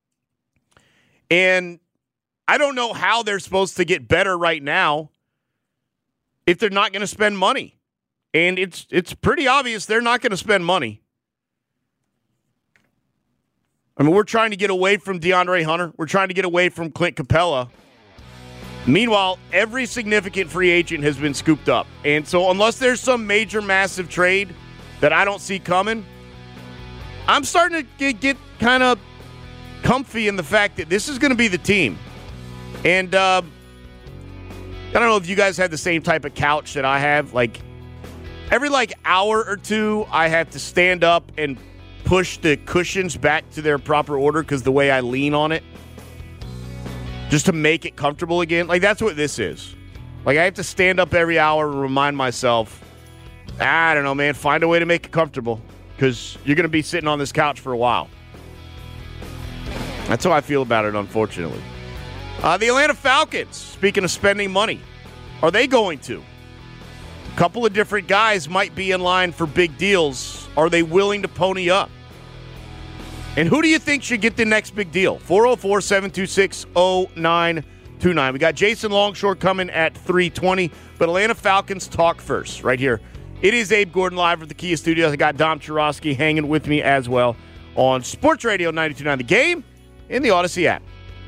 And I don't know how they're supposed to get better right now if they're not going to spend money. And it's pretty obvious they're not going to spend money. I mean, we're trying to get away from DeAndre Hunter. We're trying to get away from Clint Capella. Meanwhile, every significant free agent has been scooped up. And so unless there's some major, massive trade that I don't see coming, I'm starting to get kind of comfy in the fact that this is going to be the team. And I don't know if you guys have the same type of couch that I have. Like, every hour or two, I have to stand up and push the cushions back to their proper order because the way I lean on it, just to make it comfortable again. Like, that's what this is. Like, I have to stand up every hour and remind myself, I don't know, man, find a way to make it comfortable because you're going to be sitting on this couch for a while. That's how I feel about it, unfortunately. The Atlanta Falcons, speaking of spending money, are they going to? A couple of different guys might be in line for big deals. Are they willing to pony up? And who do you think should get the next big deal? 404-726-0929. We got Jason Longshore coming at 3:20, but Atlanta Falcons talk first, right here. It is Abe Gordon live at the Kia Studios. I got Dom Churosky hanging with me as well on Sports Radio 92.9 The Game in the Odyssey app.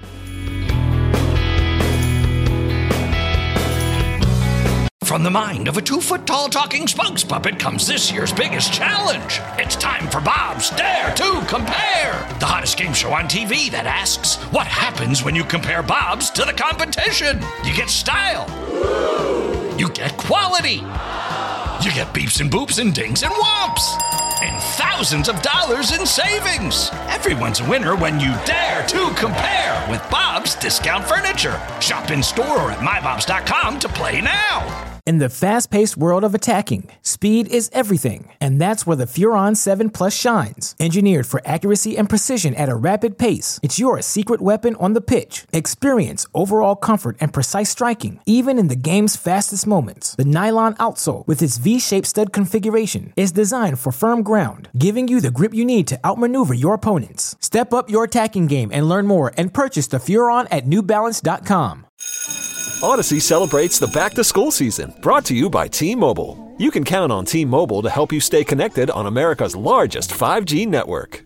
From the mind of a 2-foot-tall talking spokes puppet comes this year's biggest challenge. It's time for Bob's Dare to Compare, the hottest game show on TV that asks, what happens when you compare Bob's to the competition? You get style. You get quality. You get beeps and boops and dings and whomps. And thousands of dollars in savings. Everyone's a winner when you dare to compare with Bob's Discount Furniture. Shop in store or at mybobs.com to play now. In the fast-paced world of attacking, speed is everything, and that's where the Furon 7 Plus shines. Engineered for accuracy and precision at a rapid pace, it's your secret weapon on the pitch. Experience overall comfort and precise striking, even in the game's fastest moments. The nylon outsole, with its V-shaped stud configuration, is designed for firm ground, giving you the grip you need to outmaneuver your opponents. Step up your attacking game and learn more and purchase the Furon at newbalance.com. Odyssey celebrates the back-to-school season, brought to you by T-Mobile. You can count on T-Mobile to help you stay connected on America's largest 5G network.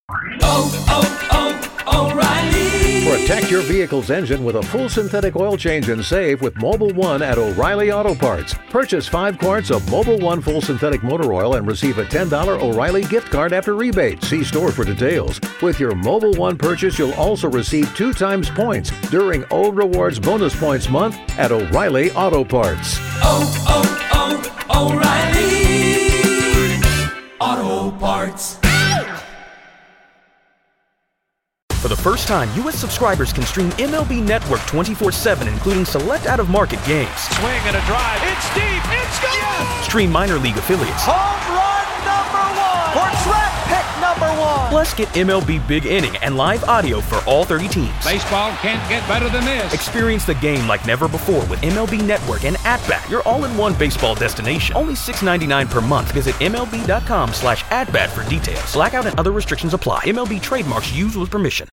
O'Reilly! Protect your vehicle's engine with a full synthetic oil change and save with Mobil 1 at O'Reilly Auto Parts. Purchase 5 quarts of Mobil 1 full synthetic motor oil and receive a $10 O'Reilly gift card after rebate. See store for details. With your Mobil 1 purchase, you'll also receive 2 times points during O Rewards Bonus Points Month at O'Reilly Auto Parts. O'Reilly Auto Parts. For the first time, U.S. subscribers can stream MLB Network 24/7, including select out-of-market games. Swing and a drive. It's deep. It's gone. Yes. Stream minor league affiliates. Home run #1 or draft pick #1. Plus, get MLB Big Inning and live audio for all 30 teams. Baseball can't get better than this. Experience the game like never before with MLB Network and AtBat, your all-in-one baseball destination. Only $6.99 per month. Visit MLB.com/AtBat for details. Blackout and other restrictions apply. MLB trademarks used with permission.